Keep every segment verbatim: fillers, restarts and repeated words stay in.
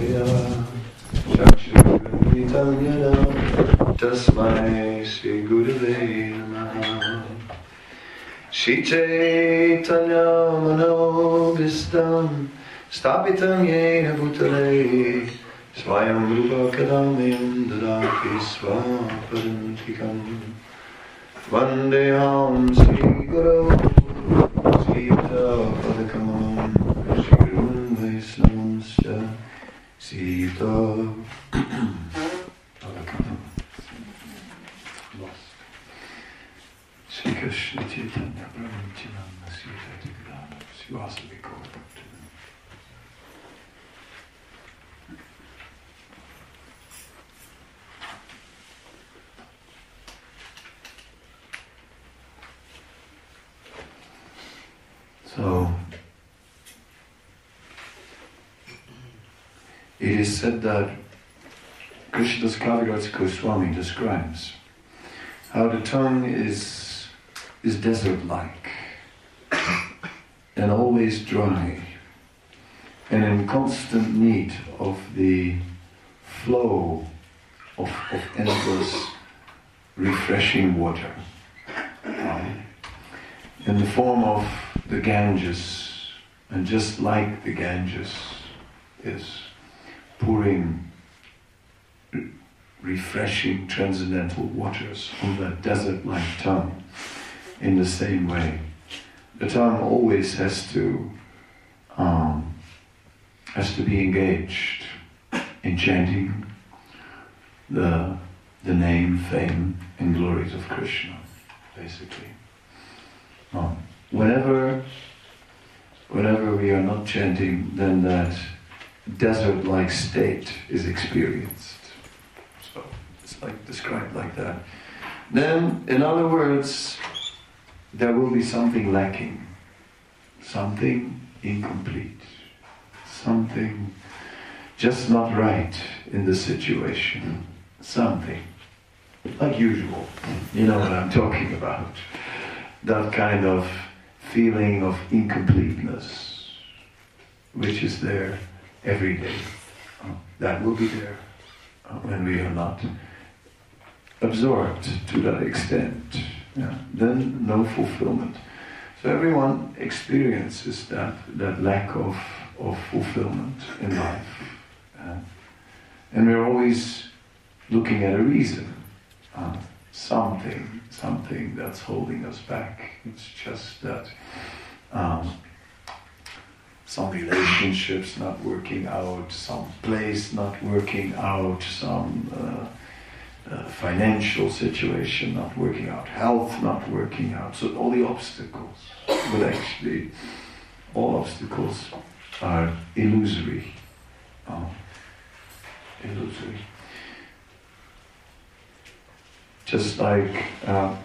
Shalakya Chakshurmitanyana Tasmai Sri Gurave Namaha Shri Chaitanya Manobhistam Stapitam Yena Bhutale Swayam Rupa Kadamyam Dadati Swapadantikam Vandeham Sri Guru Sri Padakam Sri Gurun Vaisnavamsya Sita Padakam Sri Krishna Chaitanya Prabhu Nityananda Sri Advaita Gadadhara Sri Vasudeva Gaura Bhaktivinoda. So, it is said that Krishnadas Kaviraj Goswami describes how the tongue is, is desert-like and always dry and in constant need of the flow of, of endless refreshing water. Um, in the form of the Ganges, and just like the Ganges is pouring re- refreshing transcendental waters on that desert-like tongue, in the same way, the tongue always has to um, has to be engaged in chanting the the name, fame, and glories of Krishna, basically. Um, Whenever, whenever we are not chanting, then that desert-like state is experienced. So it's like described like that. Then, in other words, there will be something lacking, something incomplete, something just not right in the situation, something like usual. You know what I'm talking about? That kind of feeling of incompleteness, which is there every day. Uh, that will be there uh, when we are not absorbed to that extent. Yeah. Then no fulfillment. So everyone experiences that, that lack of, of fulfillment in life. Uh, and we're always looking at a reason. Uh, something, something that's holding us back. It's just that um, some relationships not working out, some place not working out, some uh, uh, financial situation not working out, health not working out. So all the obstacles, but actually all obstacles are illusory. Um, illusory. Just like uh,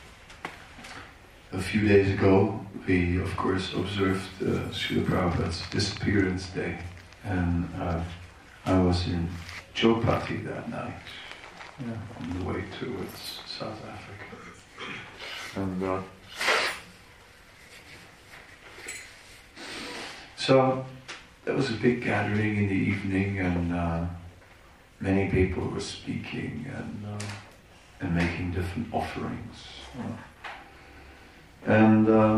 a few days ago, we of course observed uh, Srila Prabhupada's disappearance day, and uh, I was in Chowpatty that night, yeah, on the way towards South Africa, and uh, so there was a big gathering in the evening, and uh, many people were speaking and. Uh, and making different offerings. And uh,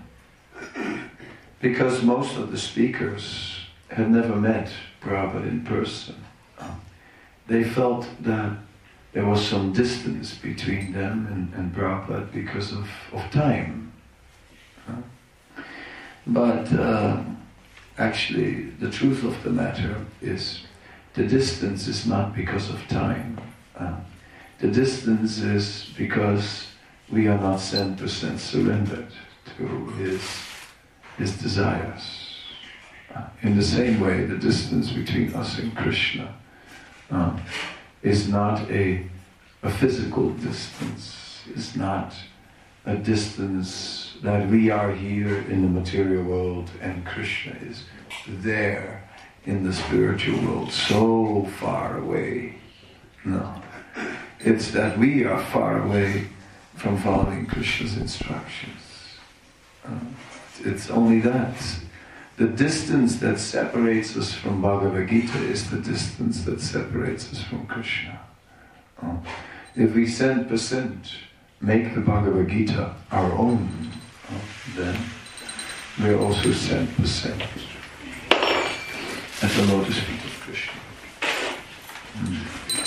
because most of the speakers had never met Prabhupada in person, uh, they felt that there was some distance between them and, and Prabhupada because of, of time. Uh, but uh, actually, the truth of the matter is the distance is not because of time. Uh, The distance is because we are not one hundred percent surrendered to his, his desires. In the same way, the distance between us and Krishna uh, is not a, a physical distance, it's not a distance that we are here in the material world and Krishna is there in the spiritual world, so far away. No. It's that we are far away from following Krishna's instructions. Uh, it's only that. the distance that separates us from Bhagavad Gita is the distance that separates us from Krishna. Uh, if we cent percent make the Bhagavad Gita our own, uh, then we're also cent percent at the lotus feet of Krishna. Mm.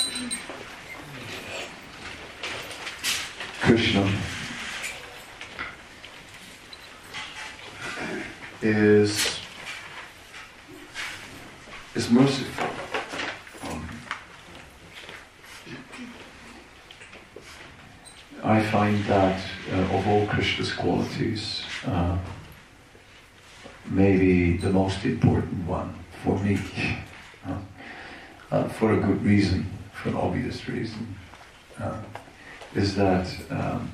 Krishna is is merciful. Um, I find that uh, of all Krishna's qualities, uh, maybe the most important one for me, uh, uh, for a good reason, for an obvious reason, uh, is that um,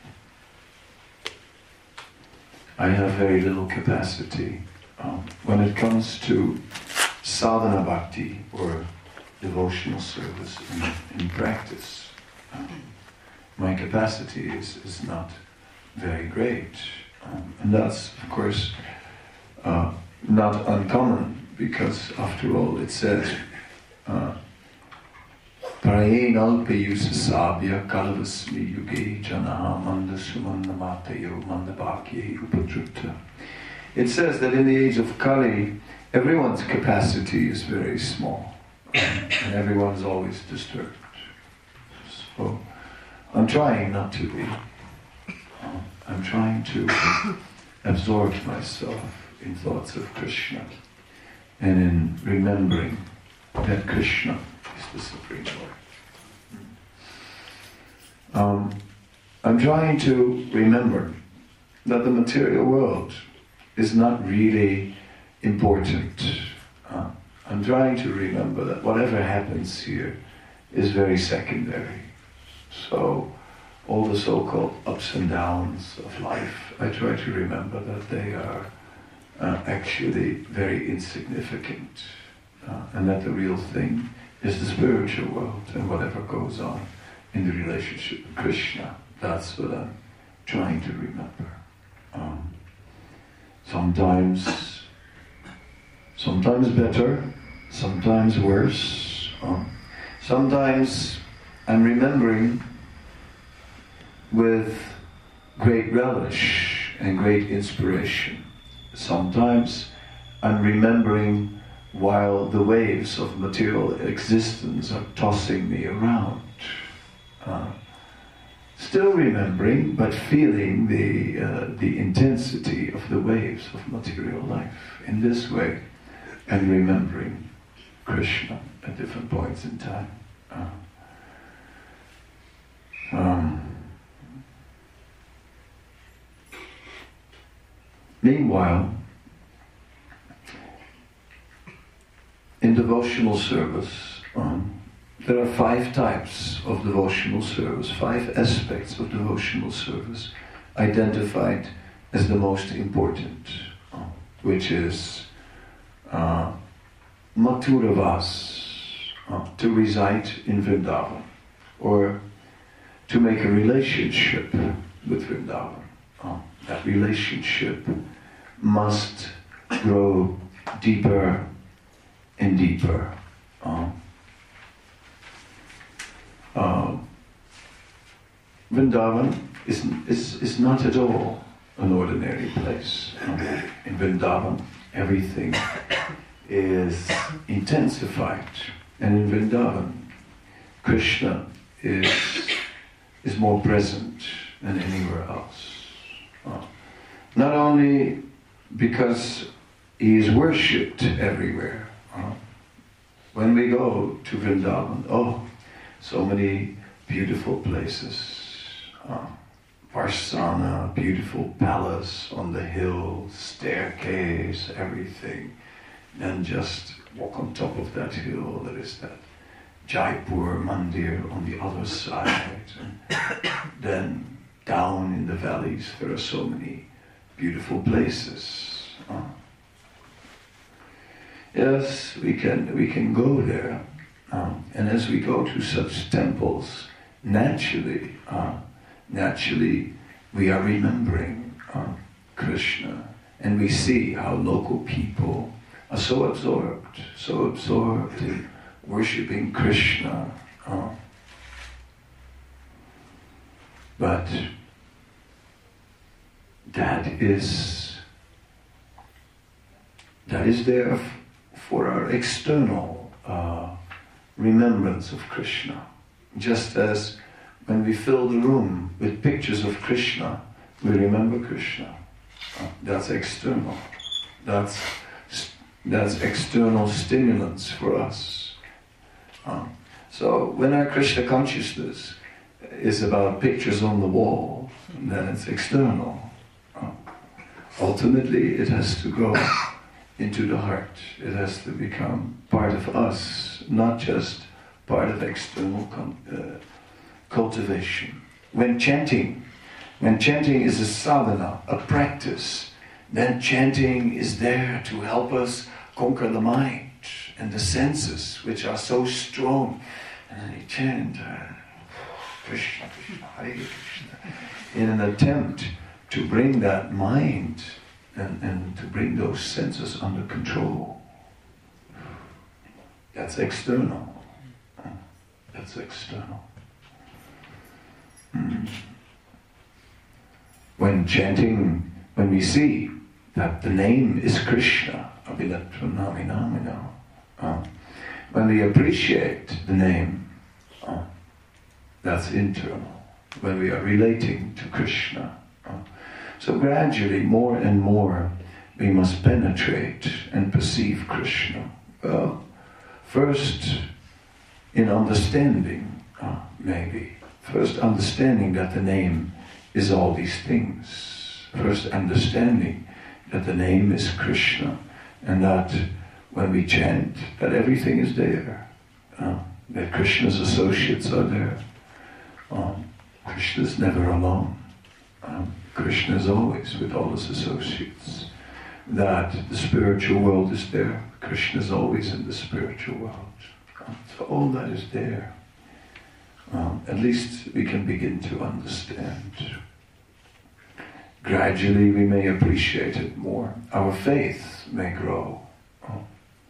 I have very little capacity um, when it comes to sadhana bhakti or devotional service in, in practice. Um, my capacity is, is not very great. Um, and that's, of course, uh, not uncommon, because after all it says Prayen alpayusa sabya kalavasmi yuge janaha manda sumanda matayo mandabhakye upadrupta. It says that in the age of Kali, everyone's capacity is very small, um, and everyone's always disturbed. So I'm trying not to be. Um, I'm trying to absorb myself in thoughts of Krishna and in remembering that Krishna is the Supreme Lord. Um, I'm trying to remember that the material world is not really important. Uh, I'm trying to remember that whatever happens here is very secondary. So all the so-called ups and downs of life, I try to remember that they are uh, actually very insignificant, uh, and that the real thing is the spiritual world, and whatever goes on in the relationship with Krishna, that's what I'm trying to remember. Um, sometimes, sometimes better, sometimes worse. Um, sometimes I'm remembering with great relish and great inspiration. Sometimes I'm remembering while the waves of material existence are tossing me around. Uh, still remembering, but feeling the uh, the intensity of the waves of material life in this way, and remembering Krishna at different points in time. Uh, um, Meanwhile, in devotional service, um, there are five types of devotional service, five aspects of devotional service identified as the most important, uh, which is uh, Mathuravas, uh, to reside in Vrindavan, or to make a relationship with Vrindavan. Uh, that relationship must grow deeper and deeper. Uh, uh, Vrindavan is, is, is not at all an ordinary place. Uh, in Vrindavan, everything is intensified, and in Vrindavan, Krishna is, is more present than anywhere else. Uh, not only because he is worshipped everywhere. Uh, when we go to Vrindavan, oh, so many beautiful places. Uh, Varsana, beautiful palace on the hill, staircase, everything. Then just walk on top of that hill, there is that Jaipur Mandir on the other side. And then down in the valleys, there are so many beautiful places. Uh, yes, we can we can go there, um, and as we go to such temples, naturally, uh, naturally, we are remembering uh, Krishna and we see how local people are so absorbed, so absorbed in worshipping Krishna. Uh, but that is that is there f- for our external uh, remembrance of Krishna. Just as when we fill the room with pictures of Krishna, we remember Krishna. Uh, that's external. That's that's external stimulants for us. Uh, so when our Krishna consciousness is about pictures on the wall, then it's external. Uh, ultimately, it has to go into the heart. It has to become part of us, not just part of external con- uh, cultivation. When chanting, when chanting is a sadhana, a practice, then chanting is there to help us conquer the mind and the senses, which are so strong. And then you chant, uh, Krishna, Krishna, Hare Krishna, in an attempt to bring that mind and, and to bring those senses under control. That's external. That's external. Mm. When chanting, when we see that the name is Krishna, Abhilatvanamina, uh, when we appreciate the name, uh, that's internal. When we are relating to Krishna. Uh, so gradually, more and more, we must penetrate and perceive Krishna. Well, first, in understanding, uh, maybe. First, understanding that the name is all these things. First, understanding that the name is Krishna, and that when we chant, that everything is there. Uh, that Krishna's associates are there. Um, Krishna is never alone. Um, Krishna is always with all his associates. That the spiritual world is there. Krishna is always in the spiritual world. Um, so all that is there. Um, at least we can begin to understand. Gradually we may appreciate it more. Our faith may grow. Um,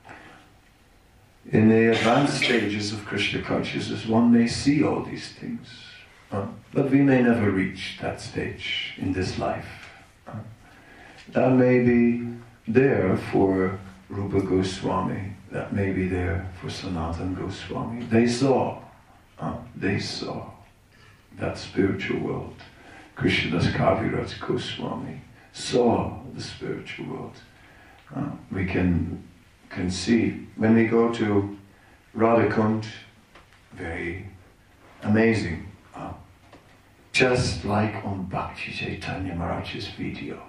in the advanced stages of Krishna consciousness, one may see all these things. Uh, but we may never reach that stage in this life. Uh, that may be there for Rupa Goswami, that may be there for Sanatana Goswami. They saw, uh, they saw that spiritual world. Krishnadas Kaviraj Goswami saw the spiritual world. Uh, we can, can see, when we go to Radhakund, very amazing. Uh, just like on Bhakti Chaitanya Maharaj's videos.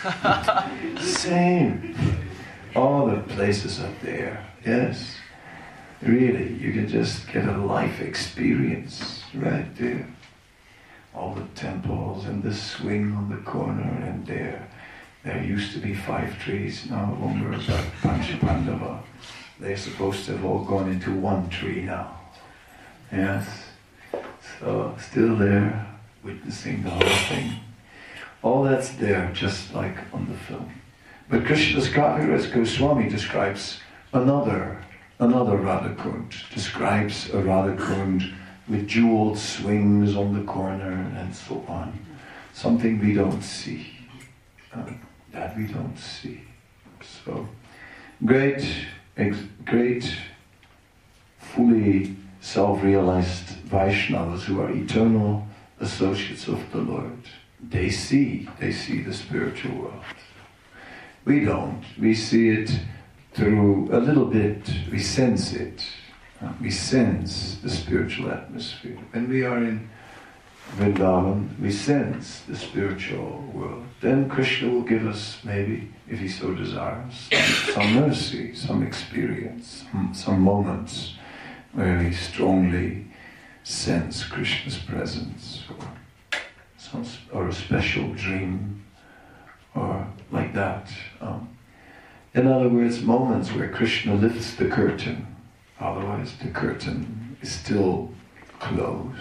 Same. All the places are there. Yes. Really, you can just get a life experience right there. All the temples and the swing on the corner, and there. There used to be five trees, no longer, but Panchapandava. They're supposed to have all gone into one tree now. Yes. So, still there, witnessing the whole thing. All that's there, just like on the film. But Krishnadas Kaviraj Goswami describes another, another Radhakund, describes a Radhakund with jeweled swings on the corner and so on. Something we don't see. Uh, that we don't see. So, great, ex- great, fully self-realized Vaishnavas who are eternal associates of the Lord. They see, they see the spiritual world. We don't. We see it through a little bit, we sense it. Uh, we sense the spiritual atmosphere. When we are in Vrindavan, we sense the spiritual world. Then Krishna will give us, maybe, if he so desires, some, some mercy, some experience, some, some moments where we strongly sense Krishna's presence, or, some, or a special dream, or like that. Um, in other words, moments where Krishna lifts the curtain, otherwise the curtain is still closed.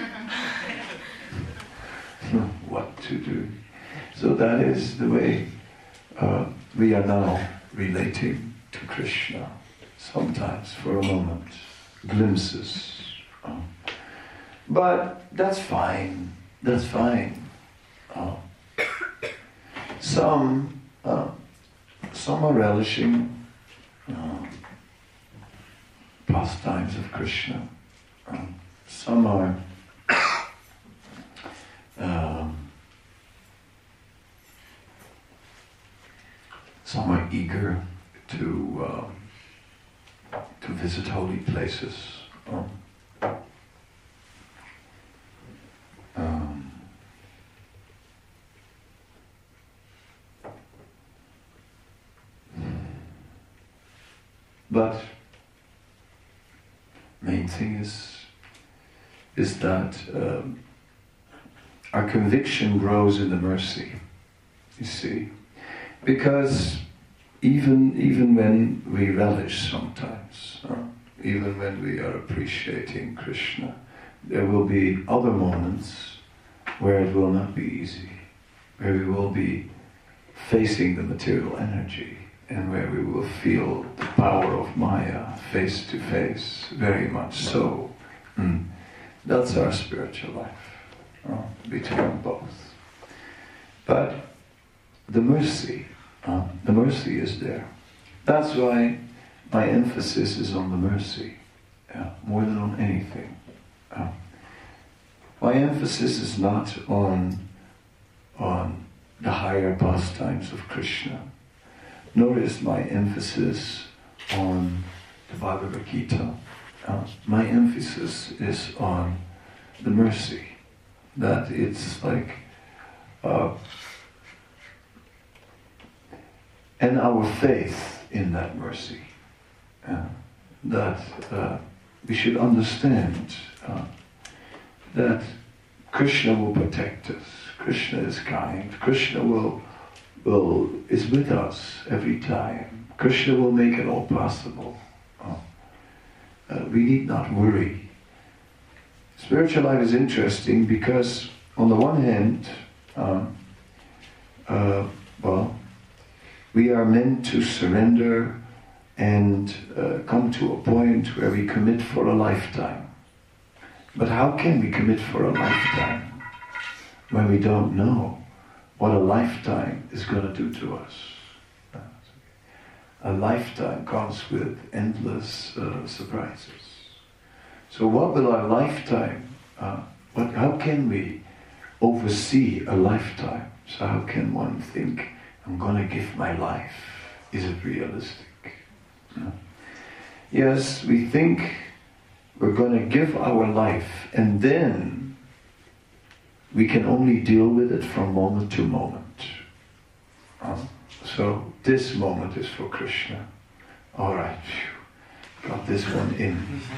What to do? So that is the way uh, we are now relating to Krishna, sometimes for a moment, glimpses. Uh, but that's fine, that's fine. Uh, some, uh, some are relishing uh, pastimes of Krishna. Uh, some are um, some are eager to uh, to visit holy places. Um, um, but main thing is is that um, our conviction grows in the mercy, you see, because even even when we relish sometimes, uh, even when we are appreciating Krishna, there will be other moments where it will not be easy, where we will be facing the material energy and where we will feel the power of Maya face to face, very much so. Mm. That's our spiritual life, uh, between both. But the mercy, uh, the mercy is there. That's why my emphasis is on the mercy, uh, more than on anything. Uh, my emphasis is not on, on the higher pastimes of Krishna. Notice my emphasis on the Bhagavad Gita. Uh, my emphasis is on the mercy, that it's like, uh, and our faith in that mercy, uh, that uh, we should understand uh, that Krishna will protect us, Krishna is kind, Krishna will, will is with us every time, Krishna will make it all possible. Uh, Uh, we need not worry. Spiritual life is interesting because, on the one hand, uh, uh, well, we are meant to surrender and uh, come to a point where we commit for a lifetime. But how can we commit for a lifetime when we don't know what a lifetime is going to do to us? A lifetime comes with endless uh, surprises. So what will our lifetime, uh, what, how can we oversee a lifetime? So how can one think, I'm going to give my life? Is it realistic? No. Yes, we think we're going to give our life and then we can only deal with it from moment to moment. Uh, So this moment is for Krishna. All right, phew, got this one in,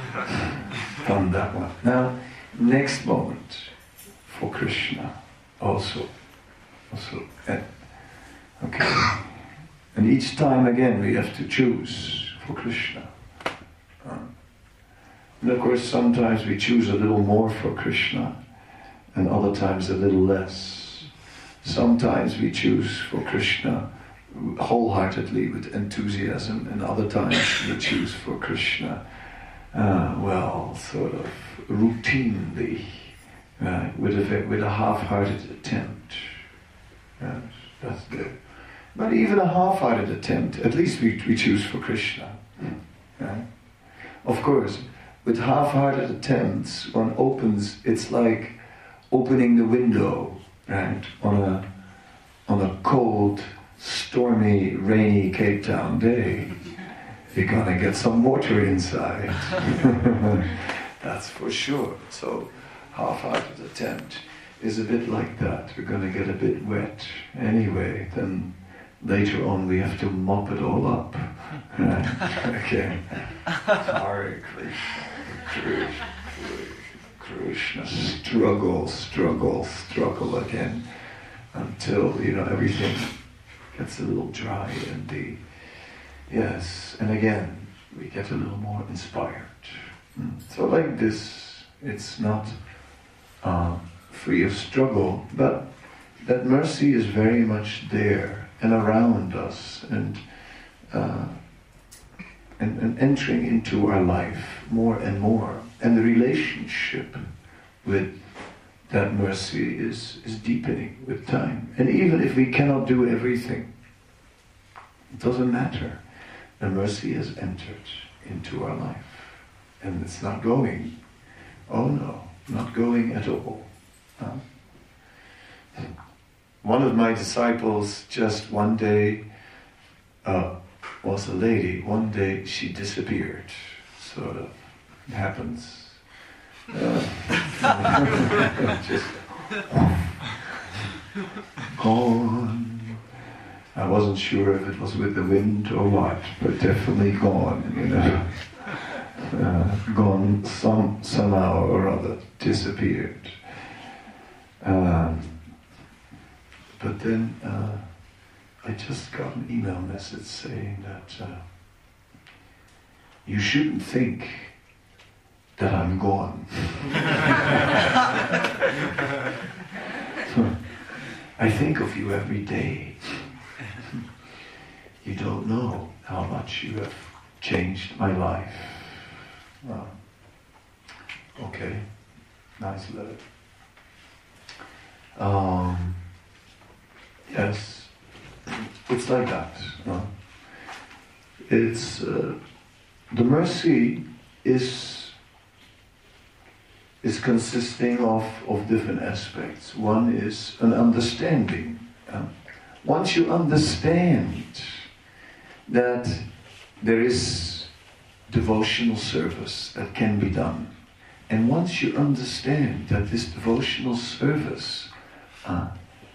done that one. Now, next moment for Krishna also. Also, and, okay. And each time again we have to choose for Krishna. Uh, and of course, sometimes we choose a little more for Krishna, and other times a little less. Sometimes we choose for Krishna wholeheartedly with enthusiasm, and other times we choose for Krishna, uh, well, sort of routinely, uh, with a with a half-hearted attempt. Yes, that's good. But even a half-hearted attempt, at least we we choose for Krishna. Right? Of course, with half-hearted attempts, one opens. It's like opening the window, right, on a on a cold, stormy, rainy Cape Town day. You're gonna get some water inside. That's for sure. So half-hearted attempt is a bit like that. We're gonna get a bit wet anyway, then later on we have to mop it all up. Right? Okay. Hare Krishna. Krishna. Struggle, struggle, struggle again until, you know, everything gets a little dry and the yes, and again we get a little more inspired. Mm. So like this, it's not uh, free of struggle, but that mercy is very much there, and around us, and, uh, and and entering into our life more and more. And the relationship with that mercy is, is deepening with time. And even if we cannot do everything, it doesn't matter. The mercy has entered into our life. And it's not going. Oh no, not going at all. Huh? One of my disciples just one day uh, was a lady. One day she disappeared. Sort of. It happens. Uh, just gone. I wasn't sure if it was with the wind or what, but definitely gone, you know. Uh, gone some somehow or other, disappeared. Um, but then uh, I just got an email message saying that uh, you shouldn't think that I'm gone. I think of you every day. You don't know how much you have changed my life. Oh. Okay, nice letter. Um, yes, it's like that. No? It's uh, the mercy is is consisting of, of different aspects. One is an understanding. Uh, once you understand that there is devotional service that can be done, and once you understand that this devotional service uh,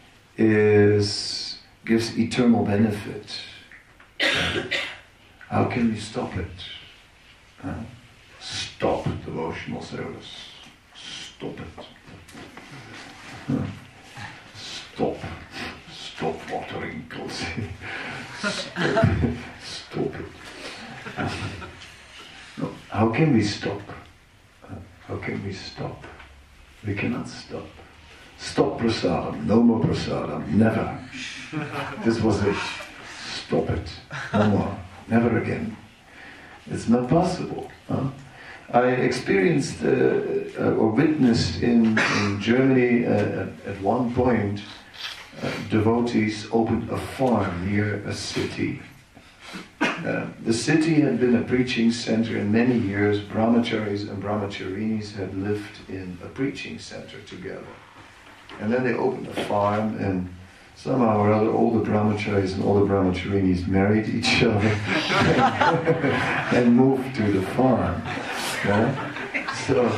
is gives eternal benefit, uh, how can we stop it? Uh, stop devotional service. Stop it. Uh, stop. Stop watering Tulsi. Stop, stop it. Uh, no, how can we stop? Uh, how can we stop? We cannot stop. Stop prasadam. No more prasadam. Never. This was it. Stop it. No more. Never again. It's not possible. Huh? I experienced uh, uh, or witnessed in, in Germany uh, at, at one point uh, devotees opened a farm near a city. Uh, the city had been a preaching center in many years. Brahmacharis and brahmacharinis had lived in a preaching center together. And then they opened a farm, and somehow or other all the brahmacharis and all the brahmacharinis married each other and moved to the farm. Yeah? So,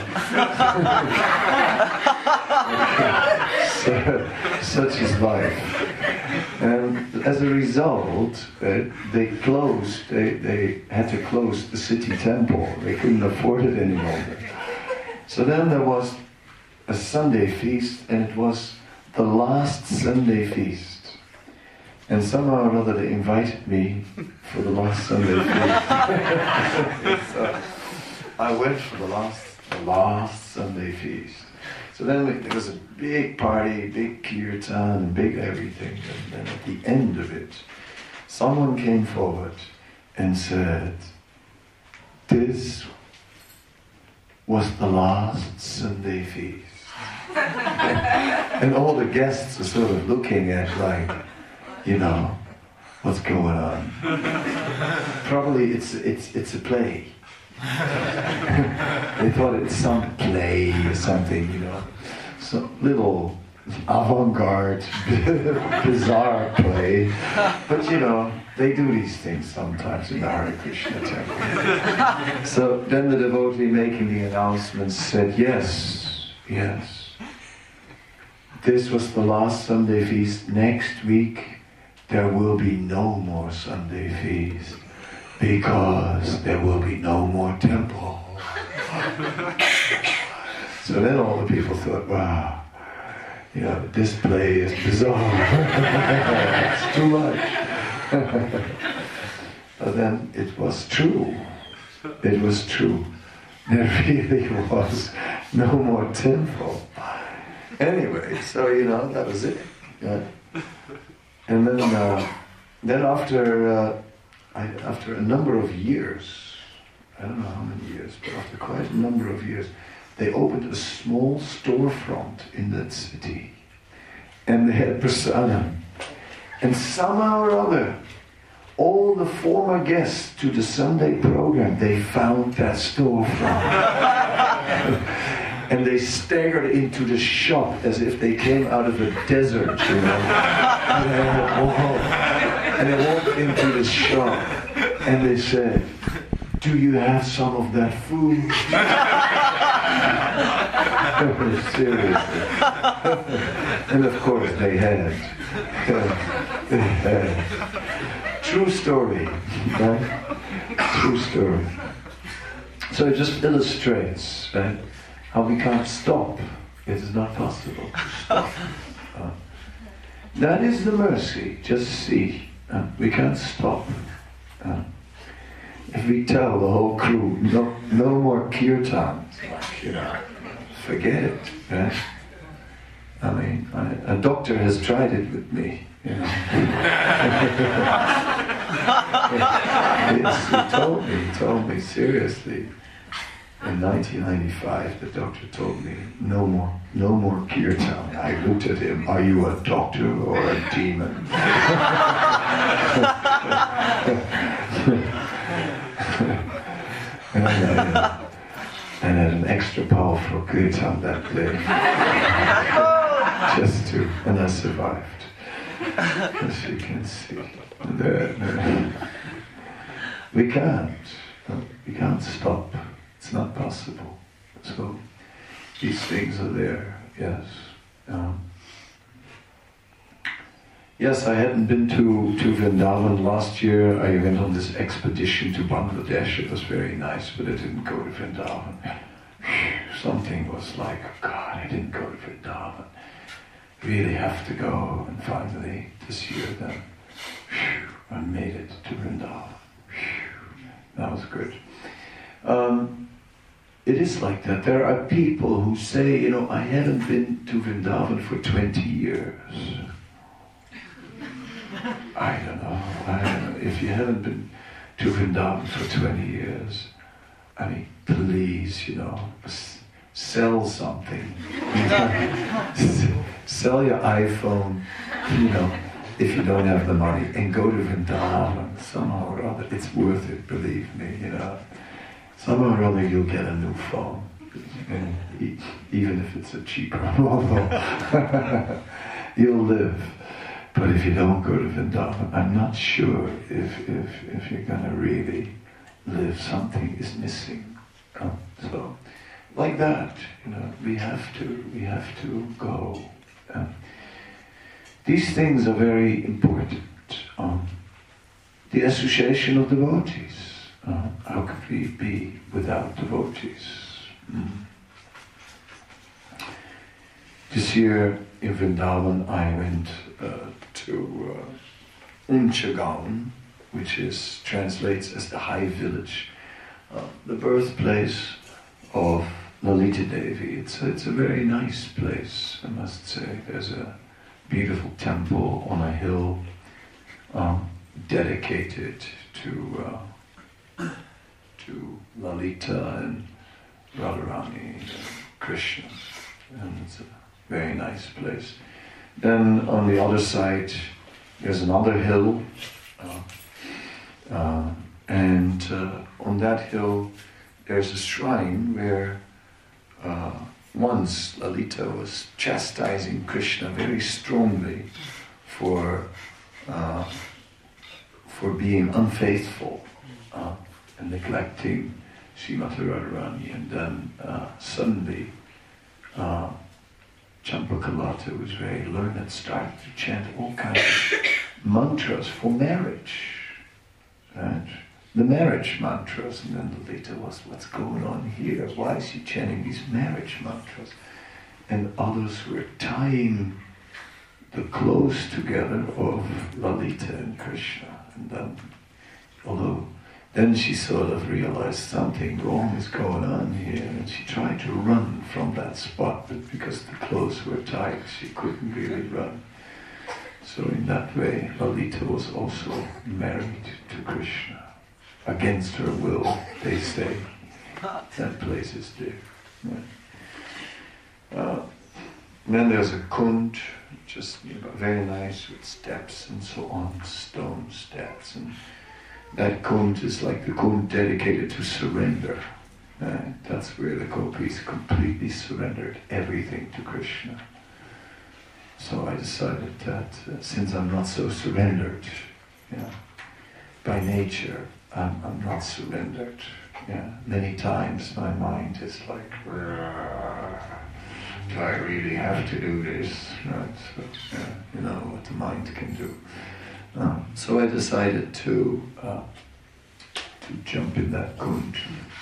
so, such is life. And as a result, uh, they closed, they, they had to close the city temple. They couldn't afford it any longer. So then there was a Sunday feast, and it was the last Sunday feast. And somehow or other they invited me for the last Sunday feast. So I went for the last, the last Sunday feast. So then we, there was a big party, big kirtan, big everything. And then at the end of it, someone came forward and said, "This was the last Sunday feast." And all the guests are sort of looking at like, you know, what's going on? Probably it's it's it's a play. They thought it's some play or something, you know, some little avant-garde, bizarre play. But you know, they do these things sometimes in the Hare Krishna temple. So then the devotee making the announcement said, yes, yes. This was the last Sunday feast. Next week there will be no more Sunday feast, because there will be no more temple. So then all the people thought, wow, you know, this play is bizarre. It's too much. But then it was true. It was true. There really was no more temple. Anyway, so you know, that was it. Yeah. And then uh, then after, uh, I, after a number of years, I don't know how many years, but after quite a number of years, they opened a small storefront in that city. And they had prasadam. And somehow or other, all the former guests to the Sunday program, they found that storefront. And they staggered into the shop as if they came out of a desert, you know. And they, walked, and they walked into the shop and they said, "Do you have some of that food?" Seriously. And of course they had. They had. True story, right? True story. So it just illustrates, right, how we can't stop. It is not possible to stop. Uh, that is the mercy. Just see, uh, we can't stop. Uh, if we tell the whole crew, no, no more kirtan, like, you know, forget it. Right? I mean, I, a doctor has tried it with me. You know. Yes, he told me, he told me seriously. In nineteen ninety-five, the doctor told me, no more, no more kirtan. I looked at him, are you a doctor or a demon? And I had, and had an extra powerful kirtan that day. Just to, and I survived. As you can see. There, there. We can't. We can't stop. It's not possible. So these things are there, yes. Um, yes, I hadn't been to, to Vrindavan last year. I went on this expedition to Bangladesh. It was very nice, but I didn't go to Vrindavan. Something was like, oh God, I didn't go to Vrindavan. Really have to go. And finally, this year then, I made it to Vrindavan. That was good. Um, it is like that. There are people who say, you know, I haven't been to Vrindavan for twenty years. I don't know. I don't know. If you haven't been to Vrindavan for twenty years, I mean, please, you know, s- sell something. Sell your iPhone, you know, if you don't have the money, and go to Vrindavan somehow or other. It's worth it, believe me, you know. Somehow or other you'll get a new phone, and e- even if it's a cheaper model. You'll live. But if you don't go to Vrindavan, I'm not sure if, if, if you're going to really live. Something is missing. Uh, so, like that, you know, we have to, we have to go. Uh, these things are very important. Um, the association of devotees. Uh, how could we be without devotees? Mm. This year in Vrindavan, I went uh, to uh, Unchagaon, which is translates as the High Village, uh, the birthplace of Lalita Devi. It's a, it's a very nice place, I must say. There's a beautiful temple on a hill um, dedicated to uh, to Lalita and Radharani and Krishna, and it's a very nice place. Then on the other side there's another hill, uh, uh, and uh, on that hill there's a shrine where uh, once Lalita was chastising Krishna very strongly for uh, for being unfaithful uh, and neglecting Srimati Radharani, and then uh, suddenly uh, Champakalata, who was very learned, started to chant all kinds of mantras for marriage, right? The marriage mantras, and then Lalita was, what's going on here? Why is he chanting these marriage mantras? And others were tying the clothes together of Lalita and Krishna, and then, although then she sort of realized something wrong is going on here, and she tried to run from that spot, but because the clothes were tight, she couldn't really run. So So in that way, Lalita was also married to Krishna. Against her will, they say. That place is there. Yeah. Uh, then there's a Kund, just you know, very nice with steps and so on, stone steps. And that Kund is like the Kund dedicated to surrender. Uh, that's where the gopis completely surrendered everything to Krishna. So I decided that uh, since I'm not so surrendered, yeah, by nature, I'm, I'm not surrendered. Yeah, many times my mind is like, do I really have to do this? Right? So, yeah, you know what the mind can do. Um, so I decided to uh, to jump in that Kund.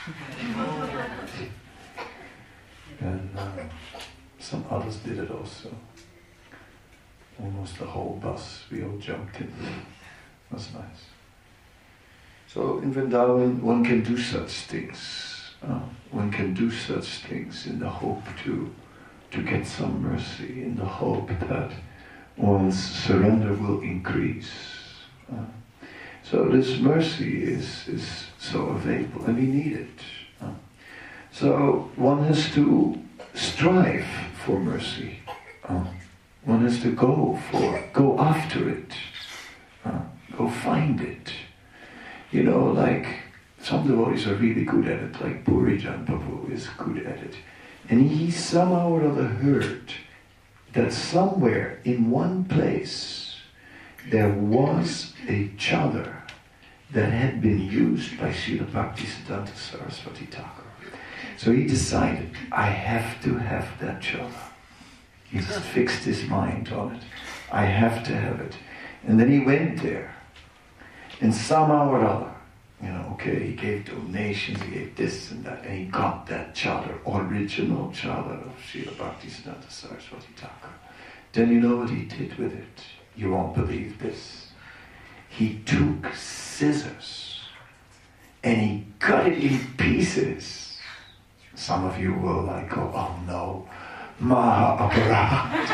And uh, some others did it also. Almost the whole bus, we all jumped in. It was nice. So in Vrindavan, one can do such things. Uh, one can do such things in the hope to to get some mercy, in the hope that one's surrender will increase. Uh, so this mercy is, is so available, and we need it. Uh, so one has to strive for mercy. Uh, one has to go for, go after it. Uh, go find it. You know, like some devotees are really good at it, like Purijan Prabhu is good at it. And he somehow or other heard that somewhere in one place there was a chadar that had been used by Srila Bhaktisiddhanta Saraswati Thakur. So he decided, I have to have that chadar. He just fixed his mind on it. I have to have it. And then he went there. And somehow or other, you know, okay, he gave donations, he gave this and that, and he got that chadar, original chadar of Srila Bhaktisiddhanta Saraswati Thakur. Then you know what he did with it? You won't believe this. He took scissors and he cut it in pieces. Some of you will like, oh, oh no, Maha Aparat.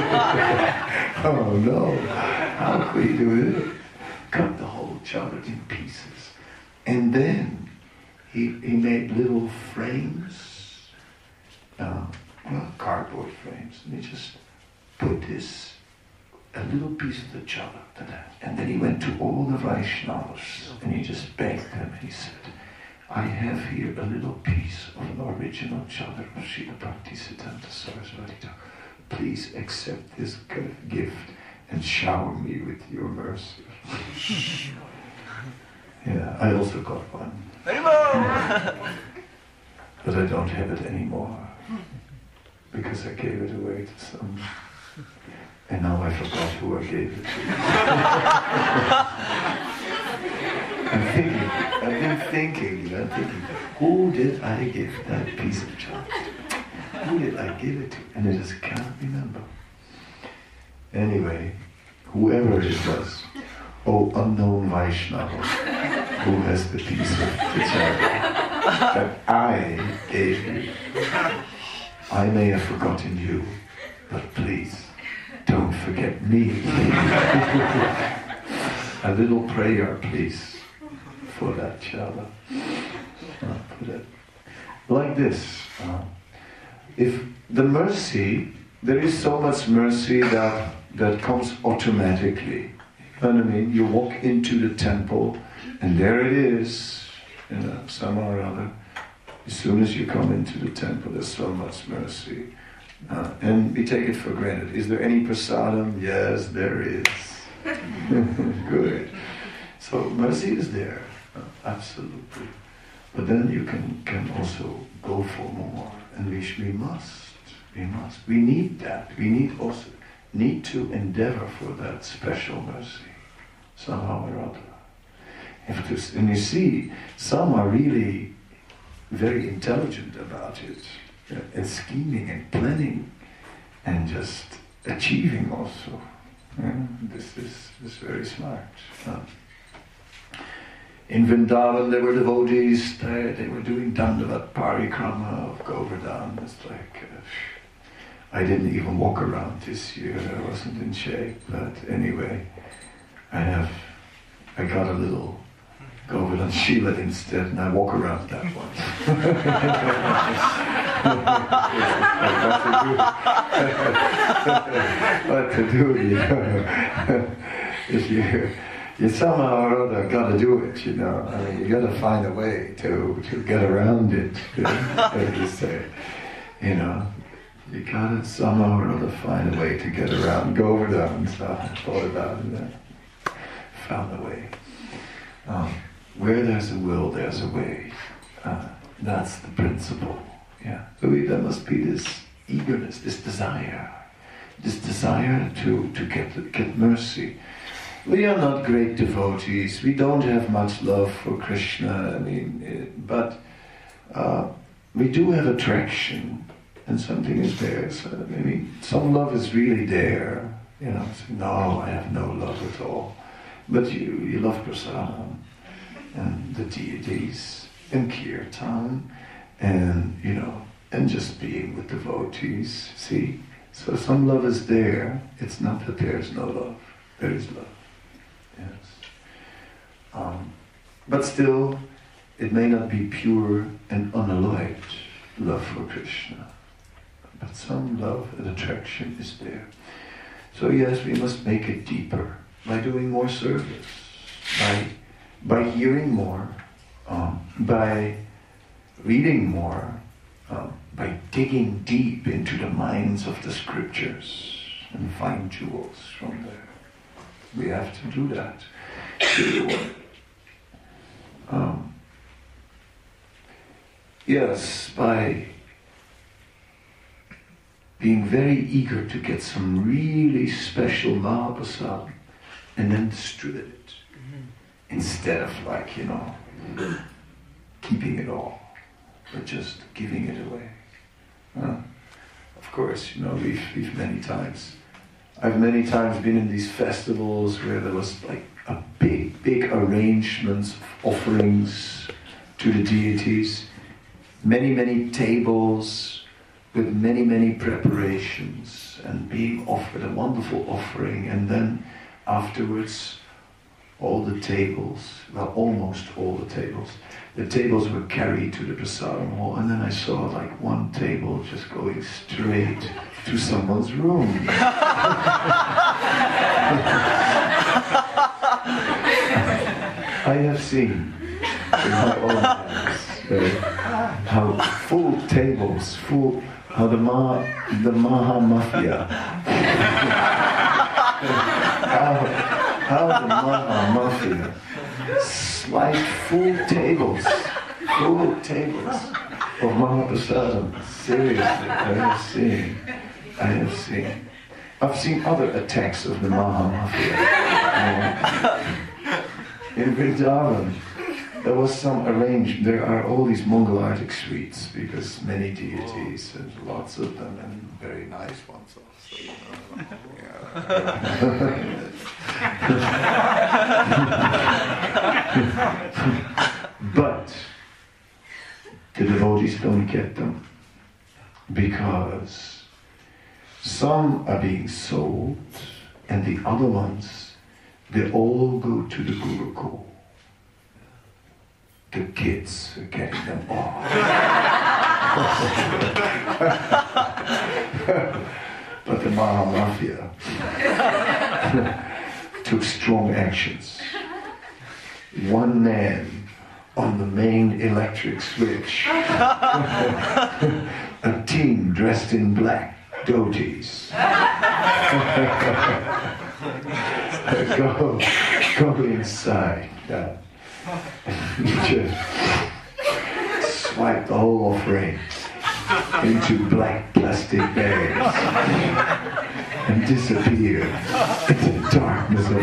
Oh no, how could he do it? Cut the whole chadar in pieces. And then he, he made little frames, uh, well, cardboard frames, and he just put this, a little piece of the chadar to that. And then he went to all the Vaishnavas and he just begged them and he said, I have here a little piece of an original chadar of Srila Bhaktisiddhanta Saraswati Thakur. Please accept this gift and shower me with your mercy. Yeah, I also got one. But I don't have it anymore. Because I gave it away to some. And now I forgot who I gave it to. I'm thinking, I've been thinking, you know, thinking, who did I give that piece of chocolate? Who did I give it to? And I just cannot remember. Anyway, whoever it was, oh unknown Vaishnava, who has the piece of the chadar that I gave you. I may have forgotten you, but please, don't forget me. A little prayer, please, for that chadar. Uh, put it like this. Uh, if the mercy, there is so much mercy that that comes automatically. You know what I mean? You walk into the temple, and there it is, you know, somehow or other. As soon as you come into the temple, there's so much mercy. Uh, and we take it for granted. Is there any prasadam? Yes, there is. Good. So mercy is there, uh, absolutely. But then you can, can also go for more. And we, we must, we must. We need that. We need also, need to endeavor for that special mercy, somehow or other. If this, and you see, some are really very intelligent about it, uh, and scheming and planning, and just achieving also. Yeah, this is, is very smart. Uh, in Vrindavan, there were devotees, they, they were doing Dandavat Parikrama of Govardhan. It's like, uh, I didn't even walk around this year. I wasn't in shape, but anyway, I have, I got a little Govardhan Shila instead, and I walk around that one. What to do? What to do, you know? If you, you somehow or other got to do it, you know. I mean, you got to find a way to to get around it. You know, as you say, you know. You gotta somehow or other find a way to get around Govardhan. So I thought about it and found a way. Um, where there's a will, there's a way. Uh, that's the principle. Yeah. So we, there must be this eagerness, this desire, this desire to to get get mercy. We are not great devotees. We don't have much love for Krishna. I mean, it, but uh, we do have attraction. And something is there. So, I mean, some love is really there. You know, so, no, I have no love at all. But you, you love prasadam and the deities and kirtan and, you know, and just being with devotees. See? So some love is there. It's not that there's no love. There is love. Yes. Um, but still, it may not be pure and unalloyed love for Krishna. But some love and attraction is there. So yes, we must make it deeper by doing more service, by by hearing more, um, by reading more, um, by digging deep into the minds of the scriptures and find jewels from there. We have to do that. um, yes, by being very eager to get some really special Mahaprasad and then distribute it. Mm-hmm. Instead of like, you know, keeping it all, but just giving it away. Uh, of course, you know, we've, we've many times, I've many times been in these festivals where there was like a big, big arrangements of offerings to the deities, many, many tables, with many, many preparations and being offered a wonderful offering, and then afterwards all the tables, well almost all the tables, the tables were carried to the prasadam hall, and then I saw like one table just going straight to someone's room. I have seen in my own eyes uh, how full tables, full how the Maha, the Maha Mafia, how, how the Maha Mafia sliced full tables, full tables of Mahaprasadam. Seriously, I have seen, I have seen. I've seen other attacks of the Maha Mafia. Uh, in Vrindavan, there was some arranged, there are all these Mangalartic suites, because many deities, and lots of them, and very nice ones also, you know. But the devotees don't get them, because some are being sold, and the other ones, they all go to the Gurukul. The kids are getting them all. But the Maha Mafia took strong actions. One man on the main electric switch, a team dressed in black, dhotis. go, go inside. Yeah. Just swipe the whole offering into black plastic bags and disappear into the darkness of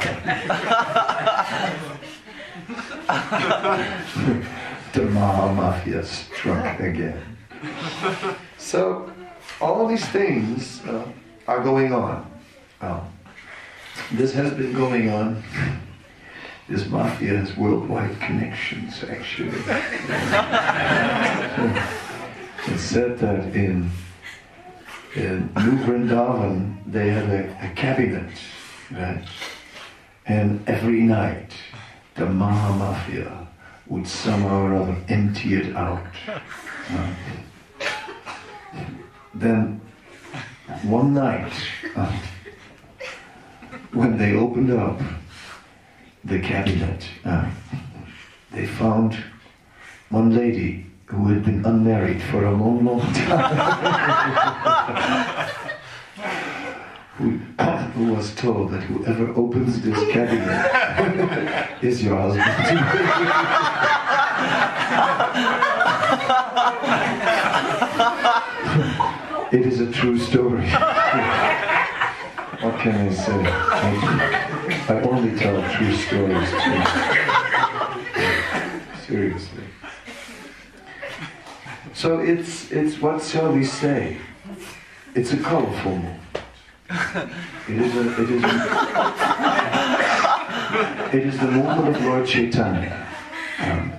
night. The Maha Mafia struck again. So all these things uh, are going on. Uh, this has been going on. This mafia has worldwide connections, actually. It's said that in in New Vrindavan, they had a, a cabinet, right? And every night, the Mahamafia would somehow or other empty it out. Uh, then, one night, uh, when they opened up the cabinet, uh, they found one lady who had been unmarried for a long, long time, who, who was told that whoever opens this cabinet is your husband. It is a true story. What can I say? I, I only tell true stories. Seriously. So it's, it's, what shall we say? It's a colorful movement. It is a, it is a, it is the movement of Lord Chaitanya. Um,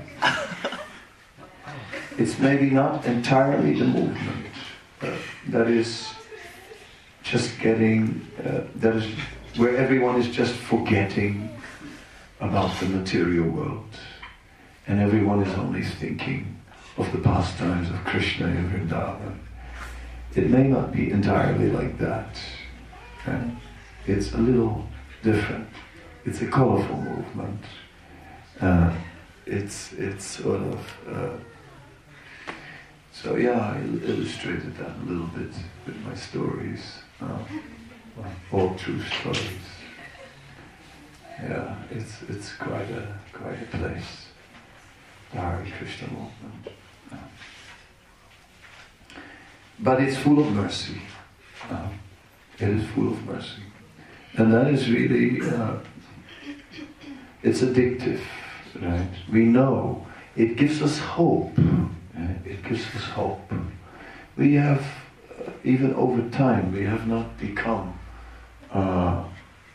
it's maybe not entirely the movement uh, that is just getting, uh, that is where everyone is just forgetting about the material world, and everyone is only thinking of the pastimes of Krishna in Vrindavan. It may not be entirely like that. Okay? It's a little different. It's a colorful movement. Uh, it's it's sort of uh, so yeah. I illustrated that a little bit with my stories, uh, all true stories. Yeah, it's it's quite a quite a place. The Hare Krishna movement. But it's full of mercy. Uh, it is full of mercy. And that is really, uh, it's addictive, right? We know it gives us hope. Right? It gives us hope. We have, uh, even over time, we have not become uh,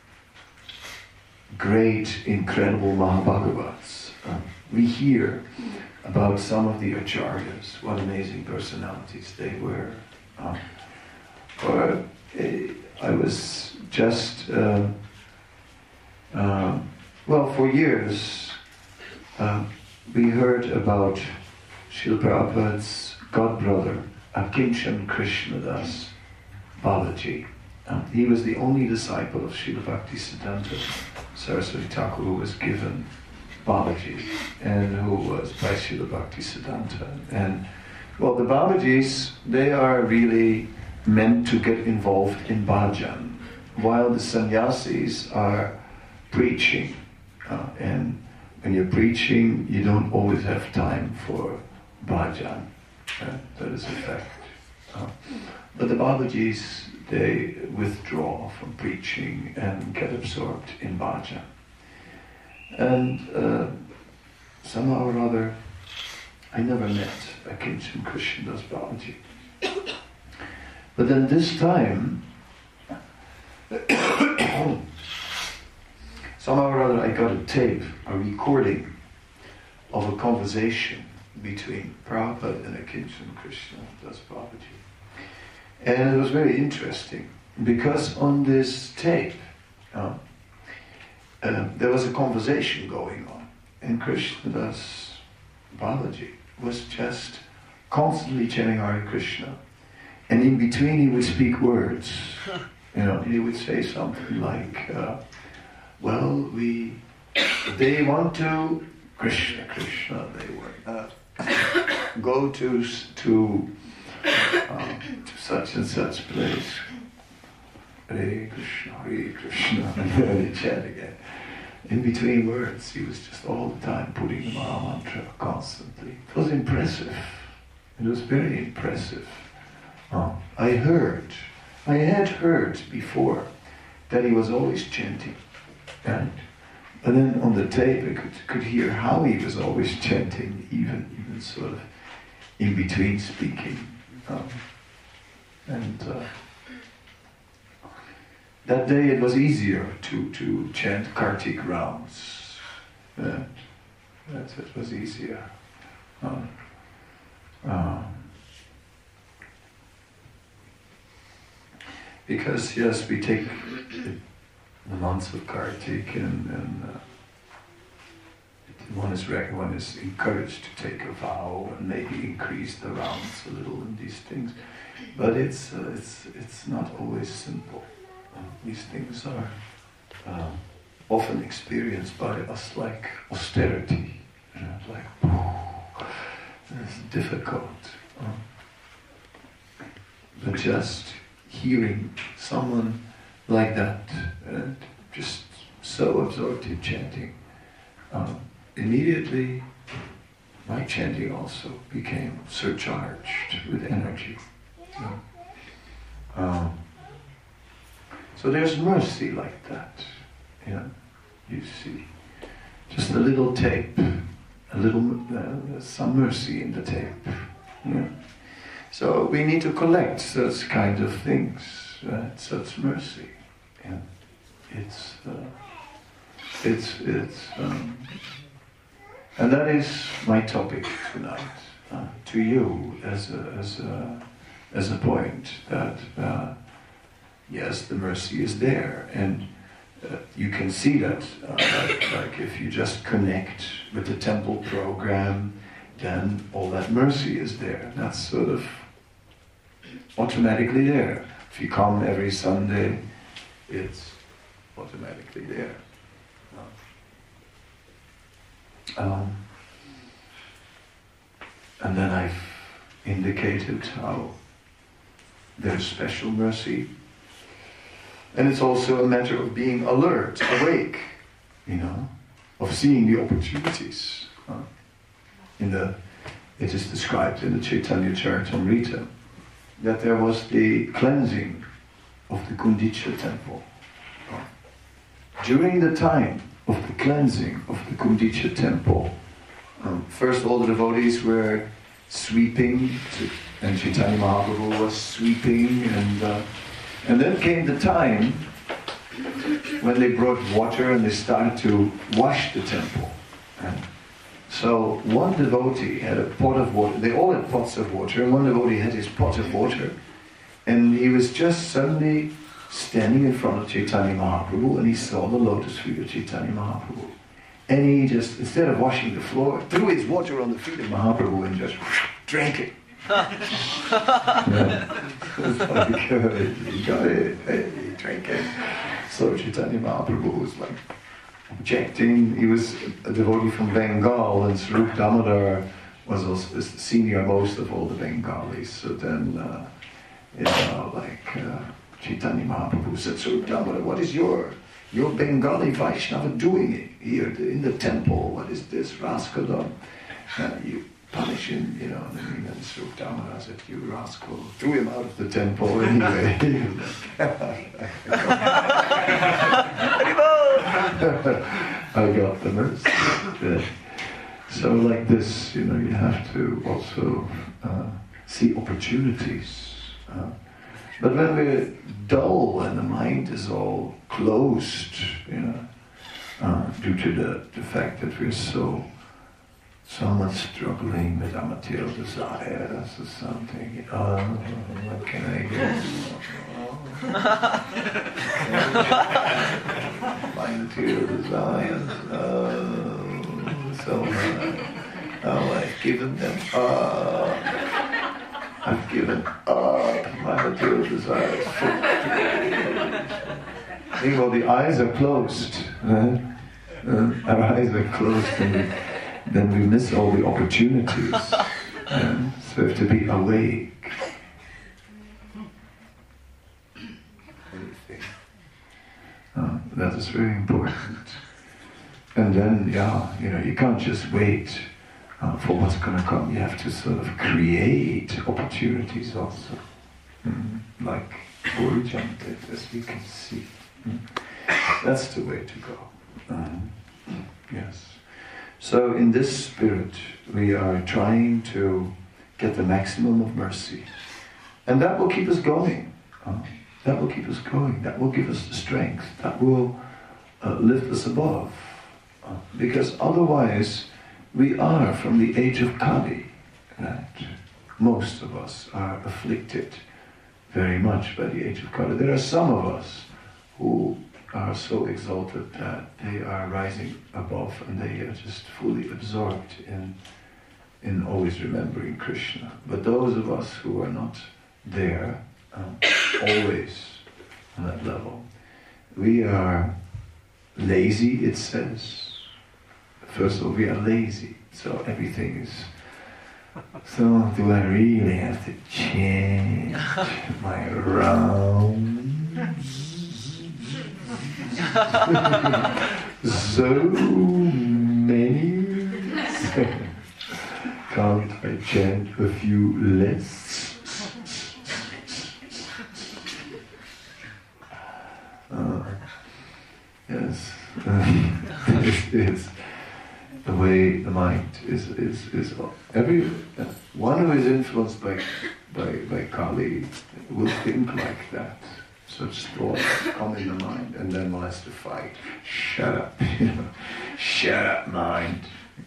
great, incredible Mahabhagavats. Uh, we hear about some of the acharyas, what amazing personalities they were. Uh, or, uh, I was just, uh, uh, well, for years, uh, we heard about Srila Prabhupada's godbrother, Akinchan Krishnadas Balaji. Uh, he was the only disciple of Srila Bhaktisiddhanta Saraswati Thakur who was given Babaji, and who was by Srila Bhaktisiddhanta. And well, the Babajis, they are really meant to get involved in bhajan, while the sannyasis are preaching. Uh, and when you're preaching, you don't always have time for bhajan. Uh, that is a fact. Uh, but the Babajis, they withdraw from preaching and get absorbed in bhajan. And uh, somehow or other, I never met Akinchan Krishnadas Babaji. But then this time, somehow or other I got a tape, a recording of a conversation between Prabhupada and Akinchan Krishnadas Babaji. And it was very interesting, because on this tape, uh, uh, there was a conversation going on, and Krishnadas Babaji was just constantly chanting Hare Krishna. And in between he would speak words. You know, he would say something like, uh, well, we, they want to, Krishna, Krishna, they were, uh, go to, to, um, to such and such place. Hare Krishna, Hare Krishna, and then he chant again. In between words, he was just all the time putting the Maha Mantra constantly. It was impressive. It was very impressive. Um, I heard, I had heard before that he was always chanting. And, and then on the tape I could, could hear how he was always chanting, even, even sort of in between speaking. Um, and uh, that day it was easier to, to chant Kartik rounds. Uh, that it was easier. Um, um, Because yes, we take the months of Kartik and, and uh, one is rec- one is encouraged to take a vow and maybe increase the rounds a little in these things, but it's uh, it's it's not always simple. Uh, these things are uh, often experienced by us like austerity, you know, like it's difficult. Uh, but just hearing someone like that, uh, just so absorbed in chanting. Uh, Immediately, my chanting also became surcharged with energy. You know? um, so there's mercy like that. You know? You see, just a little tape, a little uh, some mercy in the tape. You know? So we need to collect such kind of things, uh, such mercy. You know? It's uh, it's it's. Um, And that is my topic tonight, uh, to you as a, as a, as a point that, uh, yes, the mercy is there, and uh, you can see that, uh, like, like if you just connect with the temple program, then all that mercy is there. That's sort of automatically there. If you come every Sunday, it's automatically there. Um, and then I've indicated how there's special mercy. And it's also a matter of being alert, awake, you know, of seeing the opportunities. Uh, in the, it is described in the Chaitanya Charitamrita that there was the cleansing of the Gundicha temple. Uh, during the time of the cleansing of the Gundicha temple. Um, first all the devotees were sweeping, to, and Chaitanya Mahaprabhu was sweeping, and uh, and then came the time when they brought water and they started to wash the temple. And so one devotee had a pot of water, they all had pots of water, and one devotee had his pot of water, and he was just suddenly standing in front of Chaitanya Mahaprabhu, and he saw the lotus feet of Chaitanya Mahaprabhu. And he just, instead of washing the floor, threw his water on the feet of Mahaprabhu and just drank it. Yeah. It's like, uh, he got it, he drank it. So Chaitanya Mahaprabhu was like objecting. He was a devotee from Bengal, and Swarup Damodar was also the senior most of all the Bengalis. So then, uh, you know, like, uh, Chaitanya Mahaprabhu said, Swarup Damodar, what is your your Bengali Vaishnava doing here in the temple? What is this rascal? Uh, you punish him, you know. And then and Swarup Damodar said, you rascal, threw him out of the temple anyway. I got the mercy. Yeah. So like this, you know, you have to also uh, see opportunities. Uh, But when we're dull and the mind is all closed, you know, uh, due to the, the fact that we're so so much struggling with our material desires or something, oh, what can I do? My material desires, oh, so much. Oh, I've given them up. I've given up my material desires. Meanwhile, the eyes are closed. Right? Uh, our eyes are closed, and we, then we miss all the opportunities. Yeah? So we have to be awake. Anything. Uh, that is very important. And then, yeah, you know, you can't just wait Uh, for what's going to come. You have to sort of create opportunities also. Mm. Like Puri Jantit, as we can see. Mm. That's the way to go. Um, yes. So in this spirit, we are trying to get the maximum of mercy. And that will keep us going. Uh, that will keep us going. That will give us the strength. That will uh, lift us above. Uh, because otherwise, we are from the age of Kali, right? Most of us are afflicted very much by the age of Kali. There are some of us who are so exalted that they are rising above and they are just fully absorbed in, in always remembering Krishna. But those of us who are not there, um, always on that level, we are lazy, it says. First of all, we are lazy, so everything is, so do I really have to change my rounds? So many? Can't I chant a few less? Uh, yes, it is the way the mind is is is every uh, one who is influenced by by by Kali will think like that. Such thoughts come in the mind, and then one has to fight. Shut up, you know. Shut up, mind.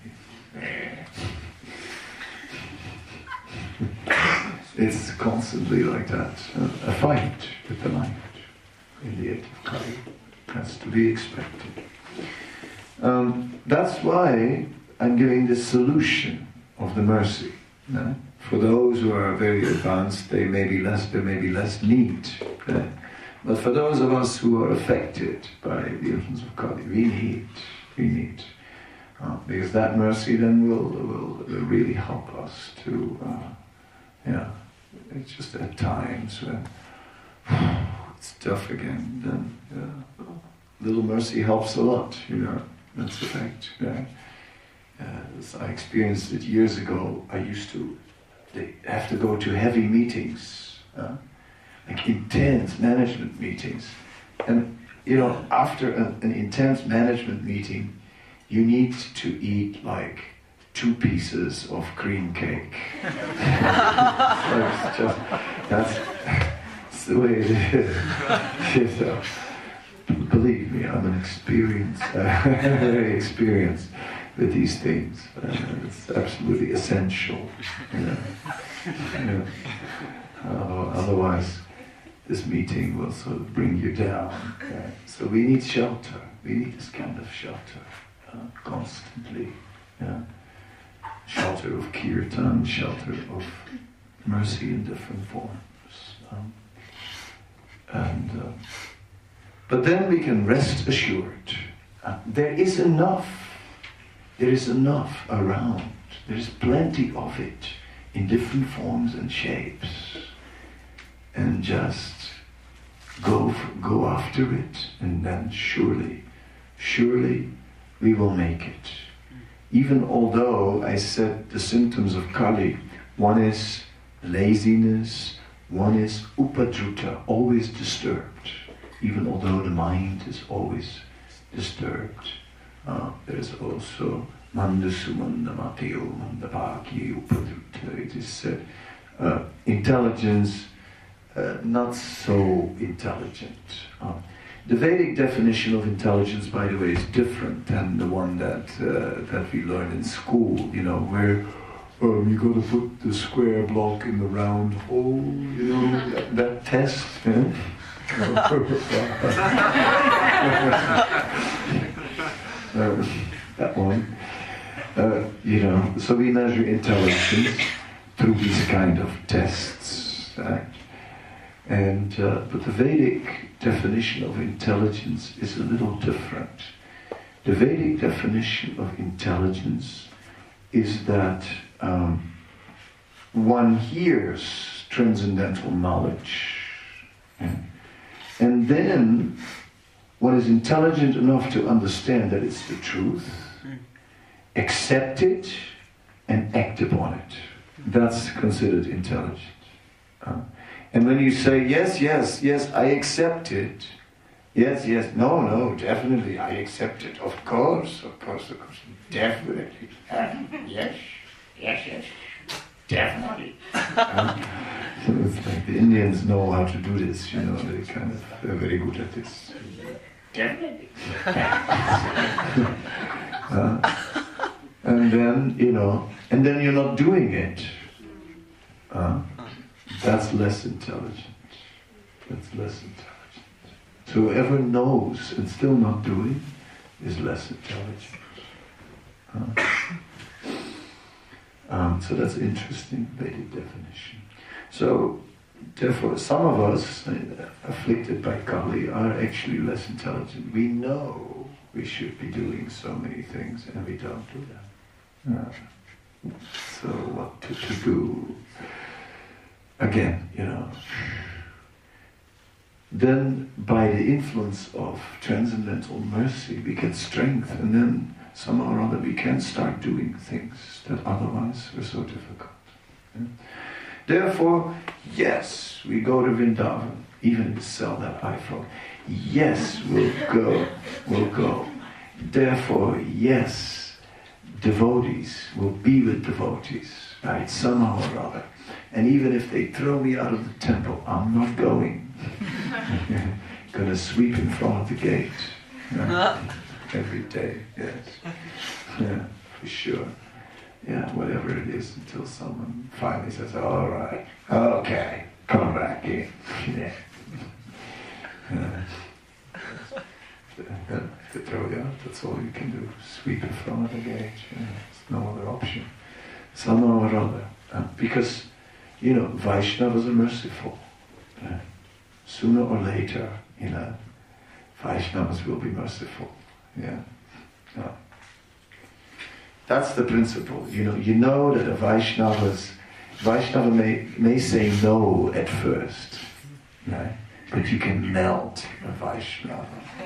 It's constantly like that. A fight with the mind in the age of Kali. That's to be expected. Um, that's why I'm giving this solution of the mercy. No? For those who are very advanced, they may be less. There may be less need. Okay? But for those of us who are affected by the influence of Kali, we need, we need, uh, because that mercy then will will, will really help us to, uh, yeah. It's just at times when it's tough again. Then yeah, little mercy helps a lot. You know, that's a fact. Yeah. As I experienced it years ago, I used to they have to go to heavy meetings. Uh, like intense management meetings. And, you know, after a, an intense management meeting, you need to eat like two pieces of cream cake. It's just, that's, that's the way it is. So, believe me, I'm an experienced, uh, very experienced with these things. Uh, it's absolutely essential. You know. You know. Uh, otherwise, this meeting will sort of bring you down. Okay? So we need shelter. We need this kind of shelter uh, constantly. Yeah? Shelter of kirtan, shelter of mercy in different forms. Um, and uh, but then we can rest assured. Uh, there is enough. There is enough around. There is plenty of it in different forms and shapes. And just go go after it, and then surely, surely we will make it. Even although I said the symptoms of Kali, one is laziness, one is upadruta, always disturbed. Even although the mind is always disturbed, uh, there is also mandasu mandamateo mandapaki upadruta. It is said uh, intelligence. Uh, not so intelligent. Uh, the Vedic definition of intelligence, by the way, is different than the one that uh, that we learn in school. You know, where um, you got to put the square block in the round hole. You know, that, that test. Eh? uh, that one. Uh, you know, so we measure intelligence through these kind of tests. Right? And, uh, but the Vedic definition of intelligence is a little different. The Vedic definition of intelligence is that um, one hears transcendental knowledge, yeah? And then one is intelligent enough to understand that it's the truth, accept it, and act upon it. That's considered intelligent. Uh, And when you say, yes, yes, yes, I accept it. Yes, yes, no, no, definitely, I accept it. Of course, of course, of course, definitely. Uh, yes, yes, yes, definitely. Um, so it's like the Indians know how to do this, you know, they kind of, they're very good at this. Definitely. uh, and then, you know, and then you're not doing it. Uh, That's less intelligent. That's less intelligent. So whoever knows and still not doing is less intelligent. Uh, um, so that's interesting, Vedic definition. So therefore, some of us uh, afflicted by Kali are actually less intelligent. We know we should be doing so many things and we don't do them. Uh, so what to, to do? Again, you know. Then by the influence of transcendental mercy we get strength, and then somehow or other we can start doing things that otherwise were so difficult. Yeah? Therefore, yes, we go to Vrindavan, even to sell that iPhone. Yes, we'll go, we'll go. Therefore, yes, devotees will be with devotees, right, somehow or other. And even if they throw me out of the temple, I'm not going. Gonna sweep in front of the gate. Right? Every day, yes. Yeah, for sure. Yeah, whatever it is, until someone finally says, all right, okay, come back in. Yeah. Yeah. To throw you out, that's all you can do. Sweep in front of the gate. Yeah. There's no other option. Somehow or other. Uh, because, you know, Vaishnavas are merciful. Uh, sooner or later, you know, Vaishnavas will be merciful. Yeah. Uh, That's the principle. You know, you know that a Vaishnava's, Vaishnava may, may say no at first, right? But you can melt a Vaishnava.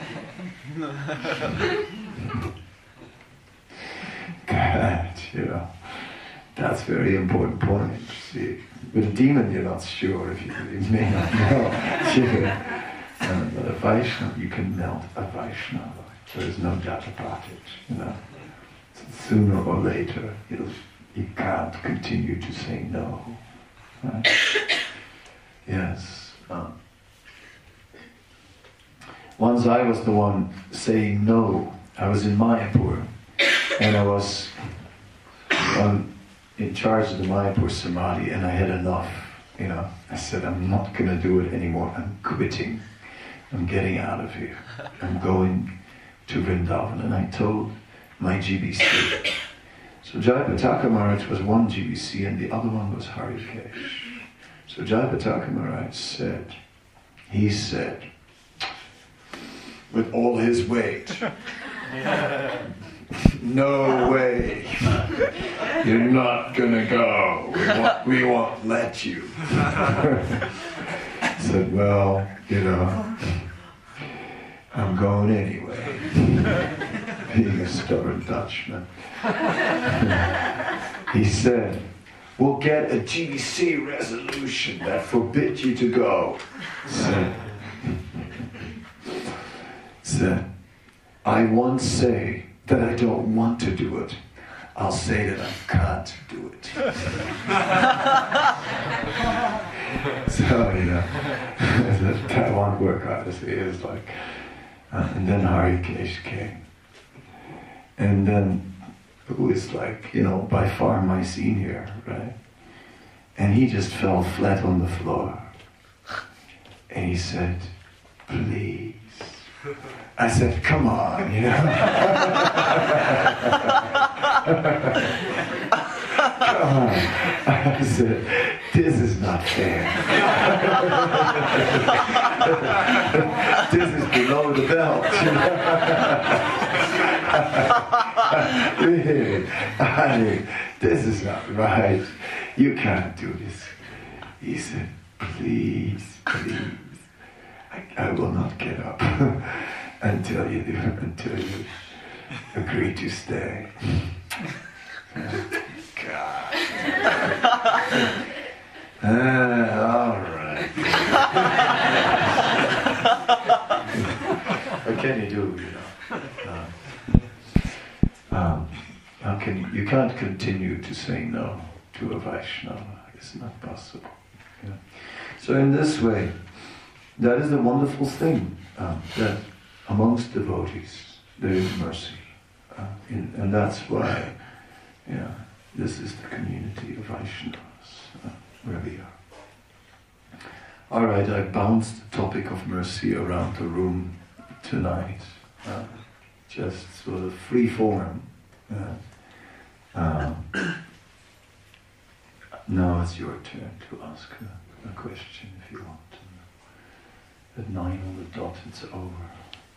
God, you know, that's a very important point. See, with a demon you're not sure if you, you may not know. uh, but a Vaishnava, you can melt a Vaishnava. There's no doubt about it, you know. Sooner or later, you'll, you can't continue to say no. Right? Yes. Um, once I was the one saying no. I was in Mayapur, and I was um, in charge of the Mayapur Samadhi, and I had enough. You know, I said, I'm not going to do it anymore. I'm quitting. I'm getting out of here. I'm going to Vrindavan. And I told my G B C. So Jayapataka Maharaj was one G B C and the other one was Harikesh. So Jayapataka Maharaj said, he said, with all his weight, no way, you're not gonna go, we won't, we won't let you. I said, well, you know, I'm going anyway. Being a stubborn Dutchman. He said, we'll get a G B C resolution that forbids you to go. Said, said, I won't say that I don't want to do it. I'll say that I can't do it. So, you know, that won't work, obviously. It was like, uh, and then Harikesh came. And then, who is like, you know, by far my senior, right? And he just fell flat on the floor. And he said, please. I said, come on, you know. Come on. I said, this is not fair. This is below the belt. Really, I mean, this is not right. You can't do this. He said, please, please. I, I will not get up until you do, until you agree to stay. God. Uh, all right. What can you do, you know? Uh, um, how can you, you can't continue to say no to a Vaishnava. It's not possible. Yeah. So in this way, that is the wonderful thing, um, that amongst devotees there is mercy. Uh, in, and that's why, yeah, this is the community of Vaishnavas, uh, where we are. All right, I bounced the topic of mercy around the room tonight, uh, just sort of free form. Uh, um, now it's your turn to ask a, a question if you want. At nine on the dot, it's over.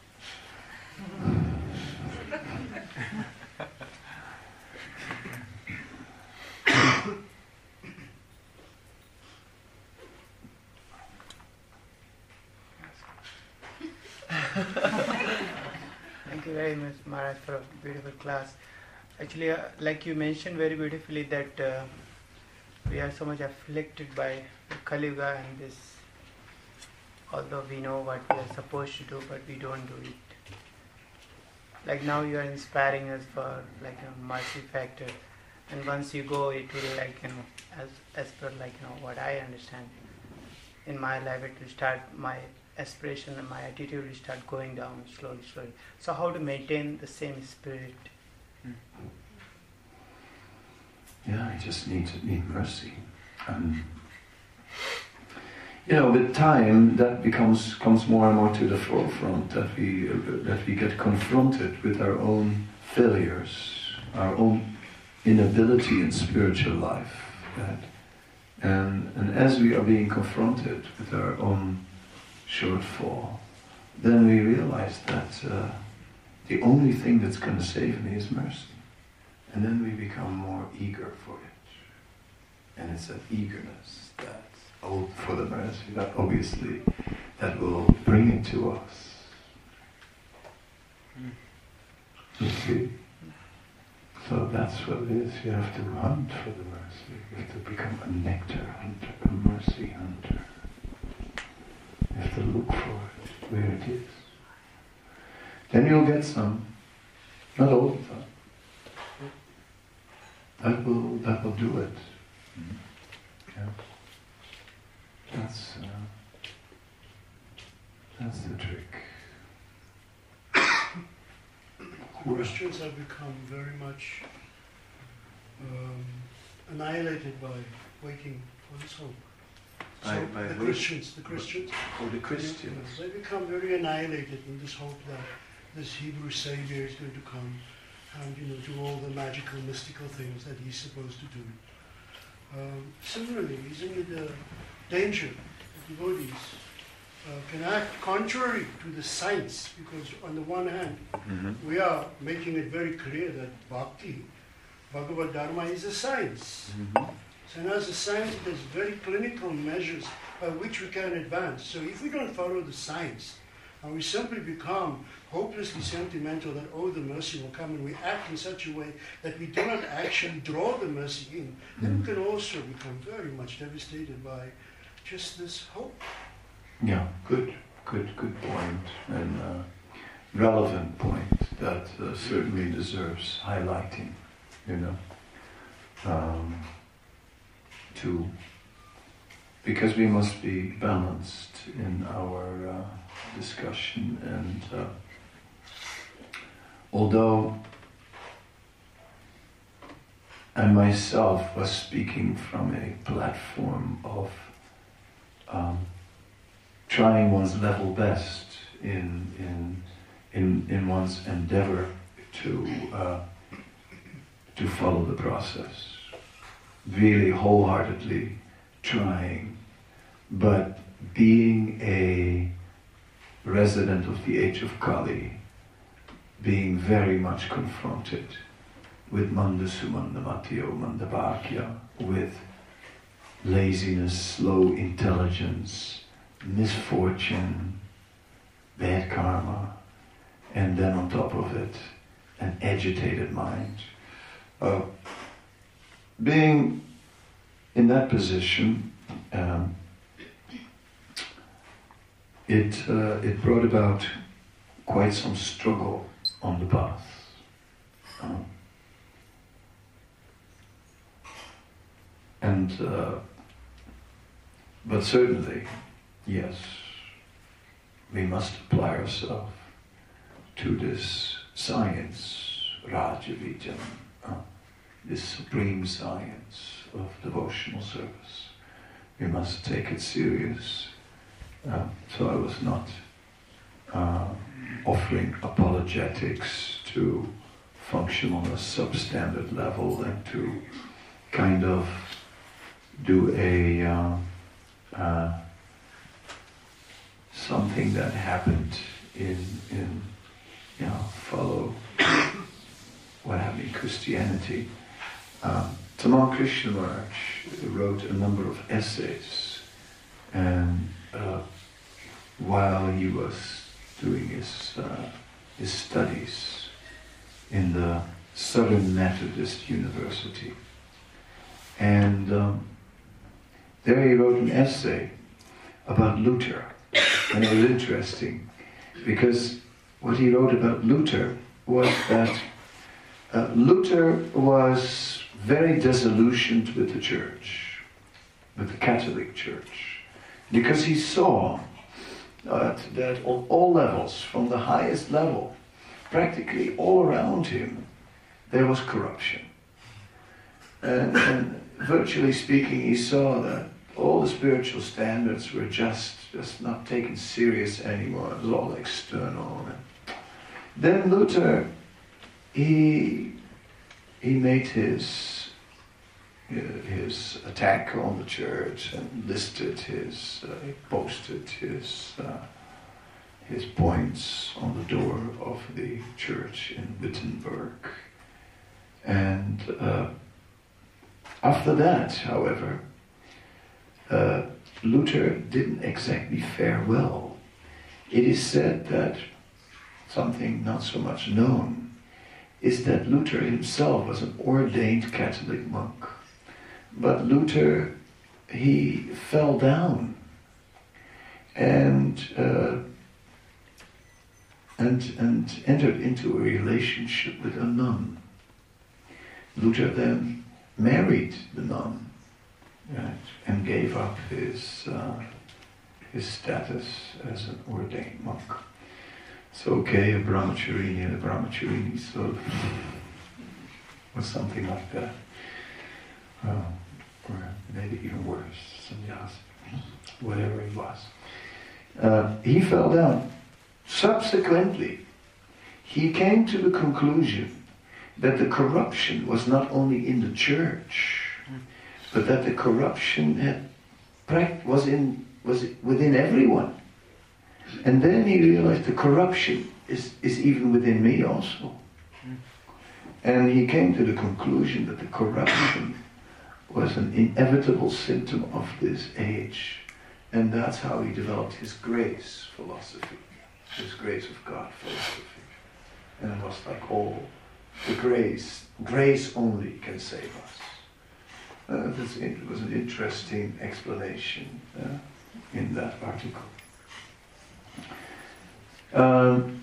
Thank you very much, Maharaj, for a beautiful class. Actually, uh, like you mentioned very beautifully that uh, we are so much afflicted by Kali Yuga and this, although we know what we are supposed to do, but we don't do it. Like now you are inspiring us for like a mercy factor, and once you go, it will like, you know, as as per like, you know, what I understand, in my life it will start, my aspiration and my attitude will start going down slowly, slowly. So how to maintain the same spirit? Hmm. Yeah, I just need to need mercy. Um, you know, with time, that becomes comes more and more to the forefront. That we uh, that we get confronted with our own failures, our own inability in spiritual life, right? And and as we are being confronted with our own shortfall, then we realize that uh, the only thing that's going to save me is mercy. And then we become more eager for it. And it's that eagerness that, oh, for the mercy, that obviously, that will bring it to us. Mm. You see? So that's what it is. You have to hunt for the mercy. You have to become a nectar hunter, a mercy hunter. You have to look for it, where it is. Then you'll get some, not all the time. That will, that will do it. Mm-hmm. Yeah. That's, uh, that's the trick. Christians have become very much um, annihilated by waiting for His hope. So by, by the which? Christians, the Christians, oh, the Christians, they become very annihilated in this hope that this Hebrew Savior is going to come and, you know, do all the magical, mystical things that He's supposed to do. Um, similarly, isn't it a danger that devotees uh, can act contrary to the science? Because on the one hand, mm-hmm. we are making it very clear that Bhakti, Bhagavad Dharma is a science. Mm-hmm. So now as a science, it has very clinical measures by which we can advance. So if we don't follow the science, and we simply become hopelessly sentimental that, oh, the mercy will come, and we act in such a way that we do not actually draw the mercy in, mm. then we can also become very much devastated by just this hope. Yeah, good, good, good point, and uh, relevant point that uh, certainly deserves highlighting, you know, um, too, because we must be balanced in our uh, discussion, and uh, although I myself was speaking from a platform of um, trying one's level best in in in in one's endeavor to uh, to follow the process, really wholeheartedly trying, but being a resident of the age of Kali, being very much confronted with Mandasumanda Matyo Mandabhakya, with laziness, slow intelligence, misfortune, bad karma, and then on top of it, an agitated mind. Uh, being in that position, um, it uh, it brought about quite some struggle on the path. Uh, and uh, but certainly, yes, we must apply ourselves to this science, Raja Vijnana, uh, this supreme science of devotional service. We must take it serious. Uh, so I was not uh, offering apologetics to function on a substandard level and to kind of do a uh, uh, something that happened in in you know follow what happened in Christianity. Um, Tamal Krishna Maharaj wrote a number of essays, and uh, while he was doing his uh, his studies in the Southern Methodist University, and um, there he wrote an essay about Luther, and it was interesting because what he wrote about Luther was that uh, Luther was very disillusioned with the church, with the Catholic Church, because he saw uh, that on all levels, from the highest level, practically all around him, there was corruption. And, and virtually speaking, he saw that all the spiritual standards were just, just not taken serious anymore. It was all external. And then Luther, he he made his his attack on the church and listed his, uh, he posted his uh, his points on the door of the church in Wittenberg. And uh, after that, however, uh, Luther didn't exactly fare well. It is said that something not so much known is that Luther himself was an ordained Catholic monk. But Luther, he fell down and uh, and and entered into a relationship with a nun. Luther then married the nun, right, and gave up his uh, his status as an ordained monk. So okay, a brahmacharini and a brahmacharini, so was something like that. Uh, or maybe even worse, sannyas, whatever he was. Uh, he fell down. Subsequently, he came to the conclusion that the corruption was not only in the church, but that the corruption had, was in was within everyone. And then he realized the corruption is, is even within me also. And he came to the conclusion that the corruption was an inevitable symptom of this age. And that's how he developed his grace philosophy, his grace of God philosophy. And it was like, oh, the grace, grace only can save us. Uh, this, it was an interesting explanation uh, in that article. Um,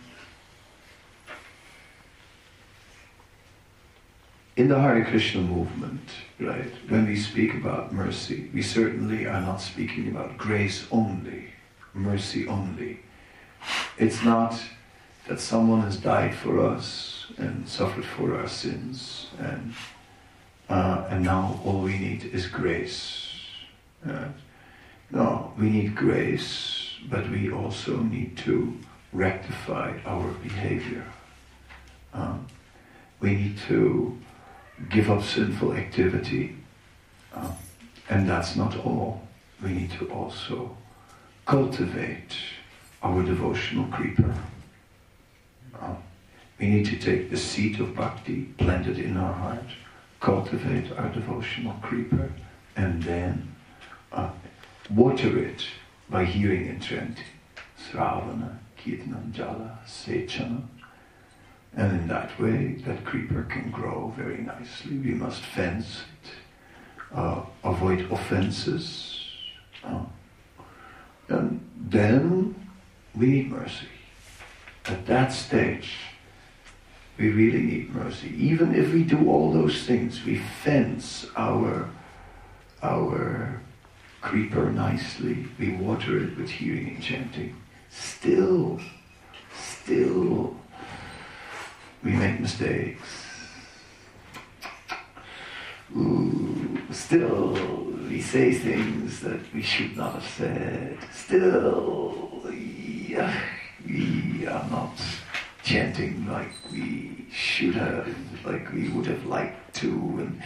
in the Hare Krishna movement, right, when we speak about mercy, we certainly are not speaking about grace only, mercy only. It's not that someone has died for us and suffered for our sins, and uh, and now all we need is grace. Uh, no, we need grace, but we also need to rectify our behavior. Um, we need to give up sinful activity, um, and that's not all. We need to also cultivate our devotional creeper. Um, we need to take the seed of bhakti, plant it in our heart, cultivate our devotional creeper, and then uh, water it by hearing and chanting. Sravana, Kirtana, Jala, Sechana. And in that way, that creeper can grow very nicely. We must fence it, uh, avoid offenses. Uh, and then we need mercy. At that stage, we really need mercy. Even if we do all those things, we fence our, our creeper nicely, we water it with hearing and chanting. Still, still, we make mistakes. Ooh, still, we say things that we should not have said. Still, we, uh, we are not chanting like we should have, like we would have liked to. And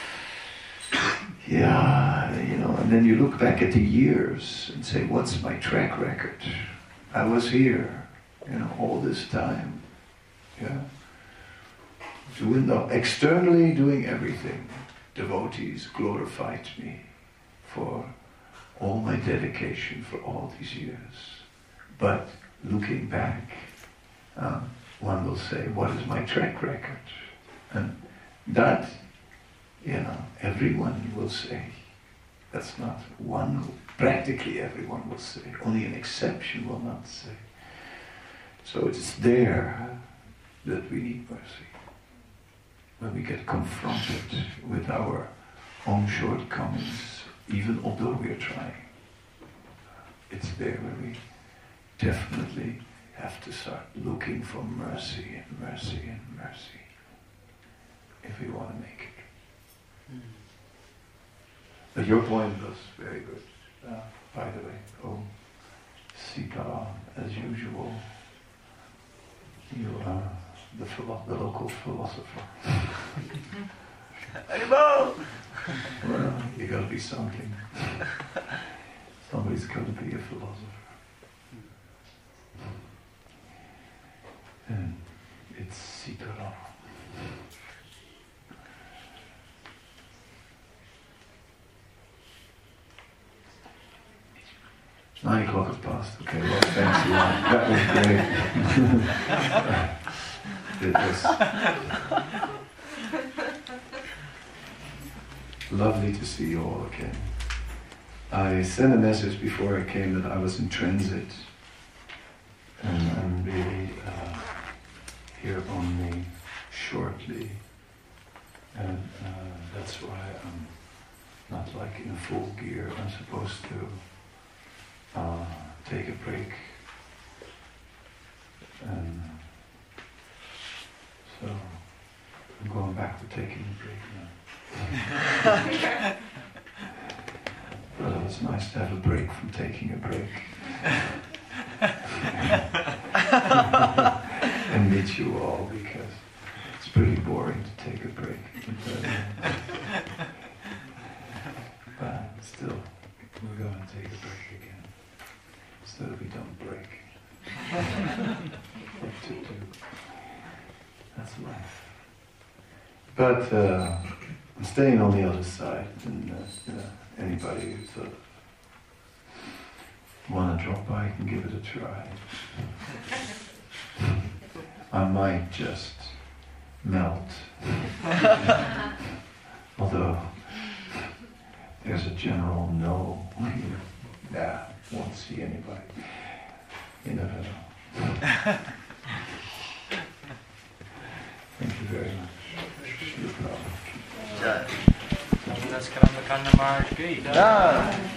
yeah, you know, and then you look back at the years and say, what's my track record? I was here, you know, all this time. Yeah. Doing the, externally doing everything. Devotees glorified me for all my dedication for all these years. But looking back, uh, one will say, what is my track record? And that, you know, everyone will say. That's not one, practically everyone will say. Only an exception will not say. So it's there that we need mercy. When we get confronted with our own shortcomings, even although we are trying, it's there where we definitely have to start looking for mercy and mercy and mercy if we want to make it. Mm. But your point was very good, uh, by the way. Oh, Sita, as usual, you are the, philo- the local philosopher. Well, you gotta be something. Somebody's gotta be a philosopher. And it's Sitaram. Nine o'clock has passed. Okay, well, thanks a lot. That was great. It was lovely to see you all again. I sent a message before I came that I was in transit, and I'm really uh, here only shortly, and uh, that's why I'm not like in full gear. I'm supposed to uh, take a break, and so I'm going back to taking a break now. But it's nice to have a break from taking a break. And meet you all, because it's pretty boring to take a break. But, uh, but still, we're going to take a break again, so that we don't break. What to do? That's life. But uh, I'm staying on the other side, and uh, you know, anybody who sort of want to drop by can give it a try. I might just melt. Although there's a general no. Nah, won't see anybody. You never know. Thank you very much. No problem. Namaskar.